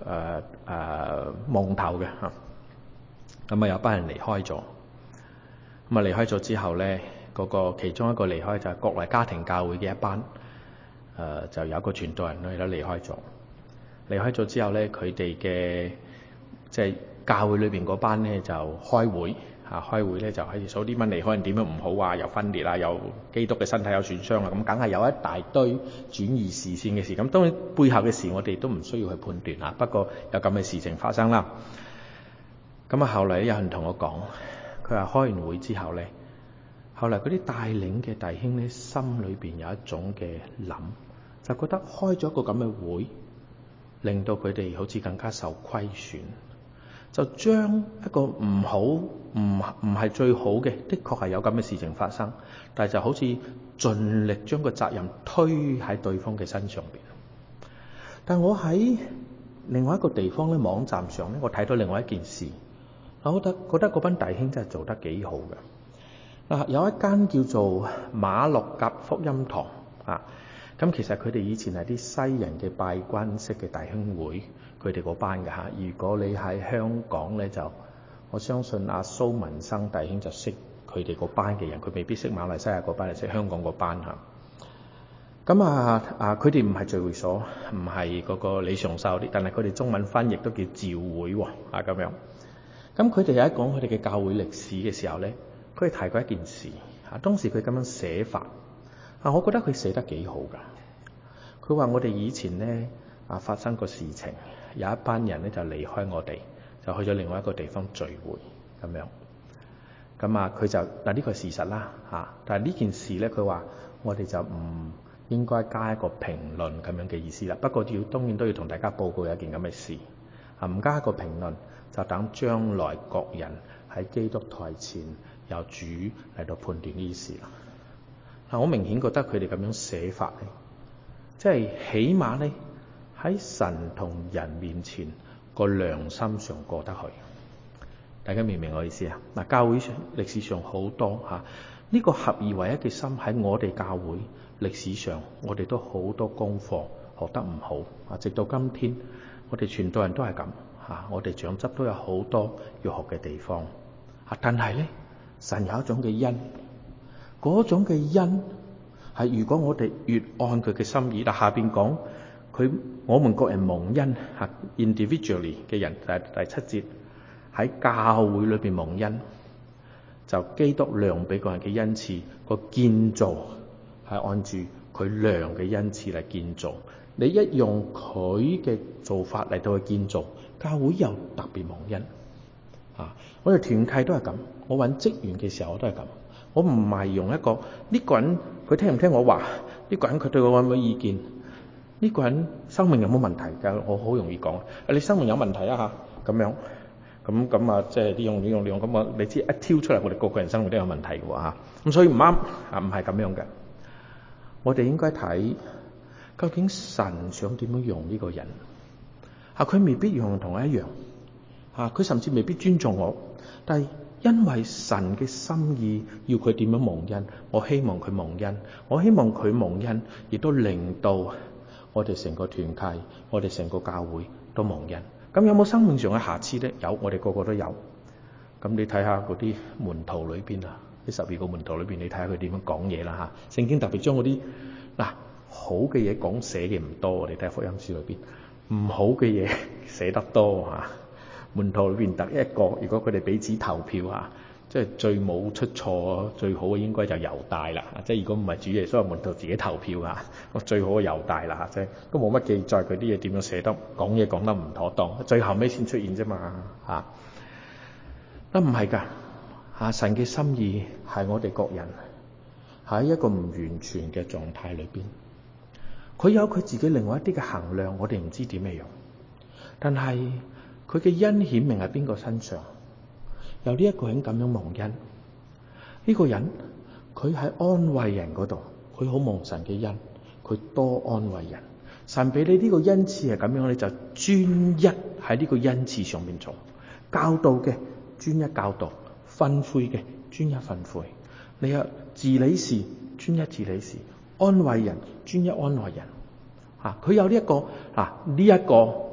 誒誒夢頭嘅嚇。咁啊有班人離開咗，咁啊離開咗之後咧，嗰、那個其中一個離開就係國內家庭教會嘅一班，誒、呃、就有一個傳道人咧都離開咗。離開咗之後咧，佢哋嘅即係教會裏邊嗰班咧就開會嚇、啊，開會咧就開始數啲乜離開人點樣唔好啊，又分裂啊，又基督嘅身體有損傷啊，咁梗係有一大堆轉移視線嘅事。咁當然背後嘅事我哋都唔需要去判斷啊，不過有咁嘅事情發生啦。咁啊，後嚟有人同我講，佢話開完會之後咧，後嚟嗰啲帶領嘅弟兄咧，心裏邊有一種嘅諗，就覺得開咗一個咁嘅會，令到佢哋好似更加受虧損，就將一個唔好、唔唔係最好嘅，的確係有咁嘅事情發生，但係就好似盡力將個責任推喺對方嘅身上邊。但我喺另外一個地方咧，網站上咧，我睇到另外一件事。我覺得覺得嗰班弟兄真係做得幾好嘅。嗱，有一間叫做馬六甲福音堂啊，咁其實佢哋以前係啲西人嘅拜關式嘅弟兄會，佢哋嗰班嘅嚇。如果你喺香港咧，就我相信阿蘇文生弟兄就識佢哋嗰班嘅人，佢未必識馬來西亞嗰班，係識香港嗰班嚇。咁啊啊，佢哋唔係聚會所，唔係嗰個李常秀啲，但係佢哋中文翻譯都叫召會喎啊咁樣。咁佢哋有一講佢哋嘅教會歷史嘅時候咧，佢哋提過一件事啊。當時佢咁樣寫法啊，我覺得佢寫得幾好噶。佢話我哋以前咧啊發生過事情，有一班人咧就離開我哋，就去咗另外一個地方聚會咁樣。咁啊，佢就嗱呢個係事實啦嚇。但係呢件事咧，佢話我哋就唔應該加一個評論咁樣嘅意思啦。不過要當然都要同大家報告有一件咁嘅事啊，唔加一個評論。就等將來各人喺基督台前由主嚟到判斷呢啲事啦。嗱，我明顯覺得佢哋咁樣寫法咧，即係起碼咧喺神同人面前個良心上過得去。大家明唔明我意思啊？嗱，教會歷史上好多嚇，呢、這個合而為一嘅心喺我哋教會歷史上，我哋都好多功課學得唔好啊！直到今天，我哋傳道人都係咁。啊！我哋長執都有好多要學嘅地方，啊！但係咧，神有一種嘅恩，嗰種嘅恩係如果我哋越按佢嘅心意，嗱下邊講佢我們各人蒙恩，嚇 individually 嘅人，第第七節喺教會裏邊蒙恩，就基督量俾個人嘅恩賜，個建造係按住佢量嘅恩賜嚟建造。你一用佢嘅做法嚟到去建造，教會又特別蒙恩啊！我哋團契都係咁，我揾職員嘅時候我都係咁，我唔係用一個呢、呢個人佢聽唔聽我話，呢、呢個人佢對我有冇意見，呢、呢個人生命有冇問題㗎？我好容易講，你生命有問題啊嚇，咁樣咁咁啊，即係呢用呢用呢用咁啊，你知一挑出嚟，我哋個個人生命都有問題嘅喎嚇，咁所以唔啱啊，唔係咁樣嘅，我哋應該睇。究竟神想點樣用呢個人？啊，佢未必用同我一樣，啊，佢甚至未必尊重我。但係因為神嘅心意要佢點樣蒙恩，我希望佢蒙恩，我希望佢蒙恩，亦都令到我哋成個團契，我哋成個教會都蒙恩。咁有冇生命上嘅瑕疵咧？有，我哋個個都有。咁你睇下嗰啲門徒裏邊啊，呢十二個門徒裏邊，你睇下佢點樣講嘢啦嚇。聖經特別將嗰啲嗱。好嘅嘢講寫嘅唔多，我哋睇福音書裏邊，唔好嘅嘢寫得多嚇。門徒裏邊得一個，如果佢哋彼此投票嚇，即係最冇出錯、最好嘅應該就猶大啦。即係如果唔係主耶穌，門徒自己投票嚇，我最好嘅猶大啦嚇，即係都冇乜記載佢啲嘢點樣寫得，講嘢講得唔妥當，最後尾先出現啫嘛嚇。都唔係㗎嚇，神嘅心意係我哋各人喺一個唔完全嘅狀態裏邊。佢有佢自己另外一啲嘅衡量，我哋唔知點樣用。但係佢嘅恩顯明喺邊個身上？有呢一個人咁樣蒙恩，呢、這個人佢喺安慰人嗰度，佢好蒙神嘅恩，佢多安慰人。神俾你呢個恩賜係咁樣，你就專一喺呢個恩賜上面做。教導嘅專一教導，訓誨嘅專一訓誨。你有治理事專一治理事。安慰人，專一安慰人，嚇、啊、佢有呢、這、一個嗱呢一個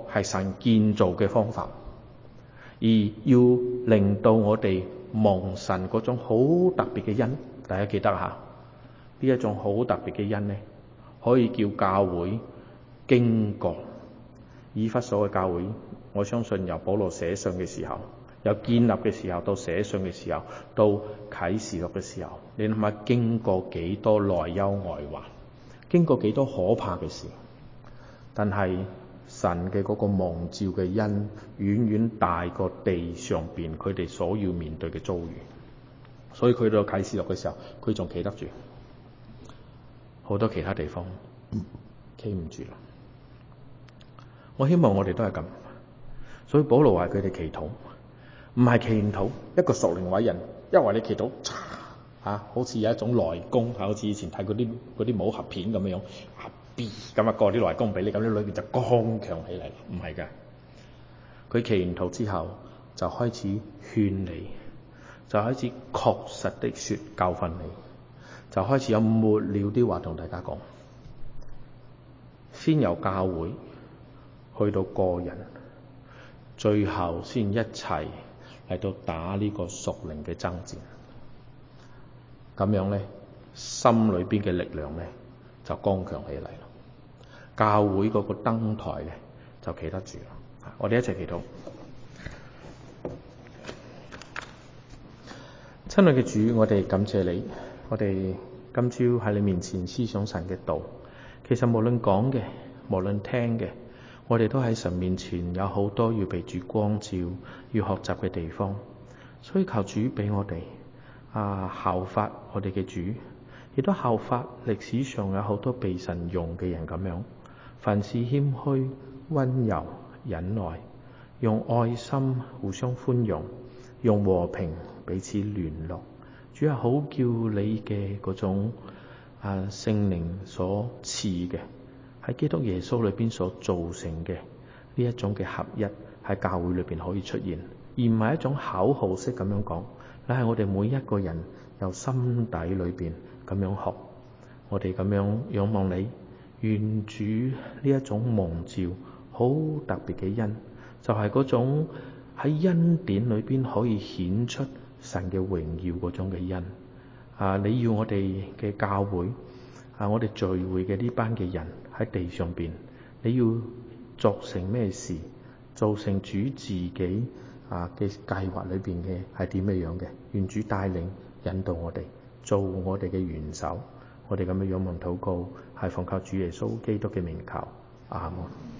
係神建造嘅方法，而要令到我哋蒙神嗰種好特別嘅恩。大家記得下呢一種好特別嘅恩呢，可以叫教會經過以弗所嘅教會。我相信由保羅寫信嘅時候，由建立嘅時候，到寫信嘅時候，到啟示錄嘅時候，你諗下經過幾多內憂外患，經過幾多可怕嘅事，但係神嘅嗰個蒙召嘅恩遠遠大過地上邊佢哋所要面對嘅遭遇。所以佢到啟示錄嘅時候，佢仲企得住，好多其他地方企唔住啦。我希望我哋都係咁。所以保羅話佢哋祈禱，唔係祈禱一個屬靈偉人，因為你祈禱嚇、啊，好似有一種內功，好似以前睇嗰啲嗰啲武俠片咁樣樣，啊 B 咁啊過啲內功俾你，咁啲裏邊就剛強起嚟。唔係㗎，佢祈完禱之後就開始勸你，就開始確實的説教訓你，就開始有末了啲話同大家講，先由教會去到個人，最後先一齊嚟到打呢個屬靈嘅爭戰。咁樣呢，心裏邊嘅力量呢就剛強起嚟啦。教會嗰個燈台呢就企得住啦。我哋一齊祈禱。親愛嘅主，我哋感謝你，我哋今朝喺你面前思想神嘅道。其實無論講嘅，無論聽嘅，我哋都喺神面前有好多要被主光照、要學習嘅地方。所以求主俾我哋啊效法我哋嘅主，亦都效法歷史上有好多被神用嘅人咁樣，凡事謙虛、溫柔、忍耐，用愛心互相寬容，用和平彼此聯絡。主啊，好叫你嘅嗰種啊聖靈所賜嘅，喺基督耶穌裏邊所造成嘅呢一種嘅合一，喺教會裏邊可以出現，而唔係一種口號式咁樣講，乃係我哋每一個人由心底裏邊咁樣學。我哋咁樣仰望你，願主呢一種蒙召好特別嘅恩，就係、是、嗰種喺恩典裏邊可以顯出神嘅榮耀嗰種嘅恩。啊，你要我哋嘅教會啊，我哋聚會嘅呢班嘅人喺地上邊，你要作成咩事，做成主自己啊嘅計劃裏邊嘅係點樣樣嘅？願主帶領引導我哋，做我哋嘅元首。我哋咁樣仰望禱告，係奉靠主耶穌基督嘅名求。阿門。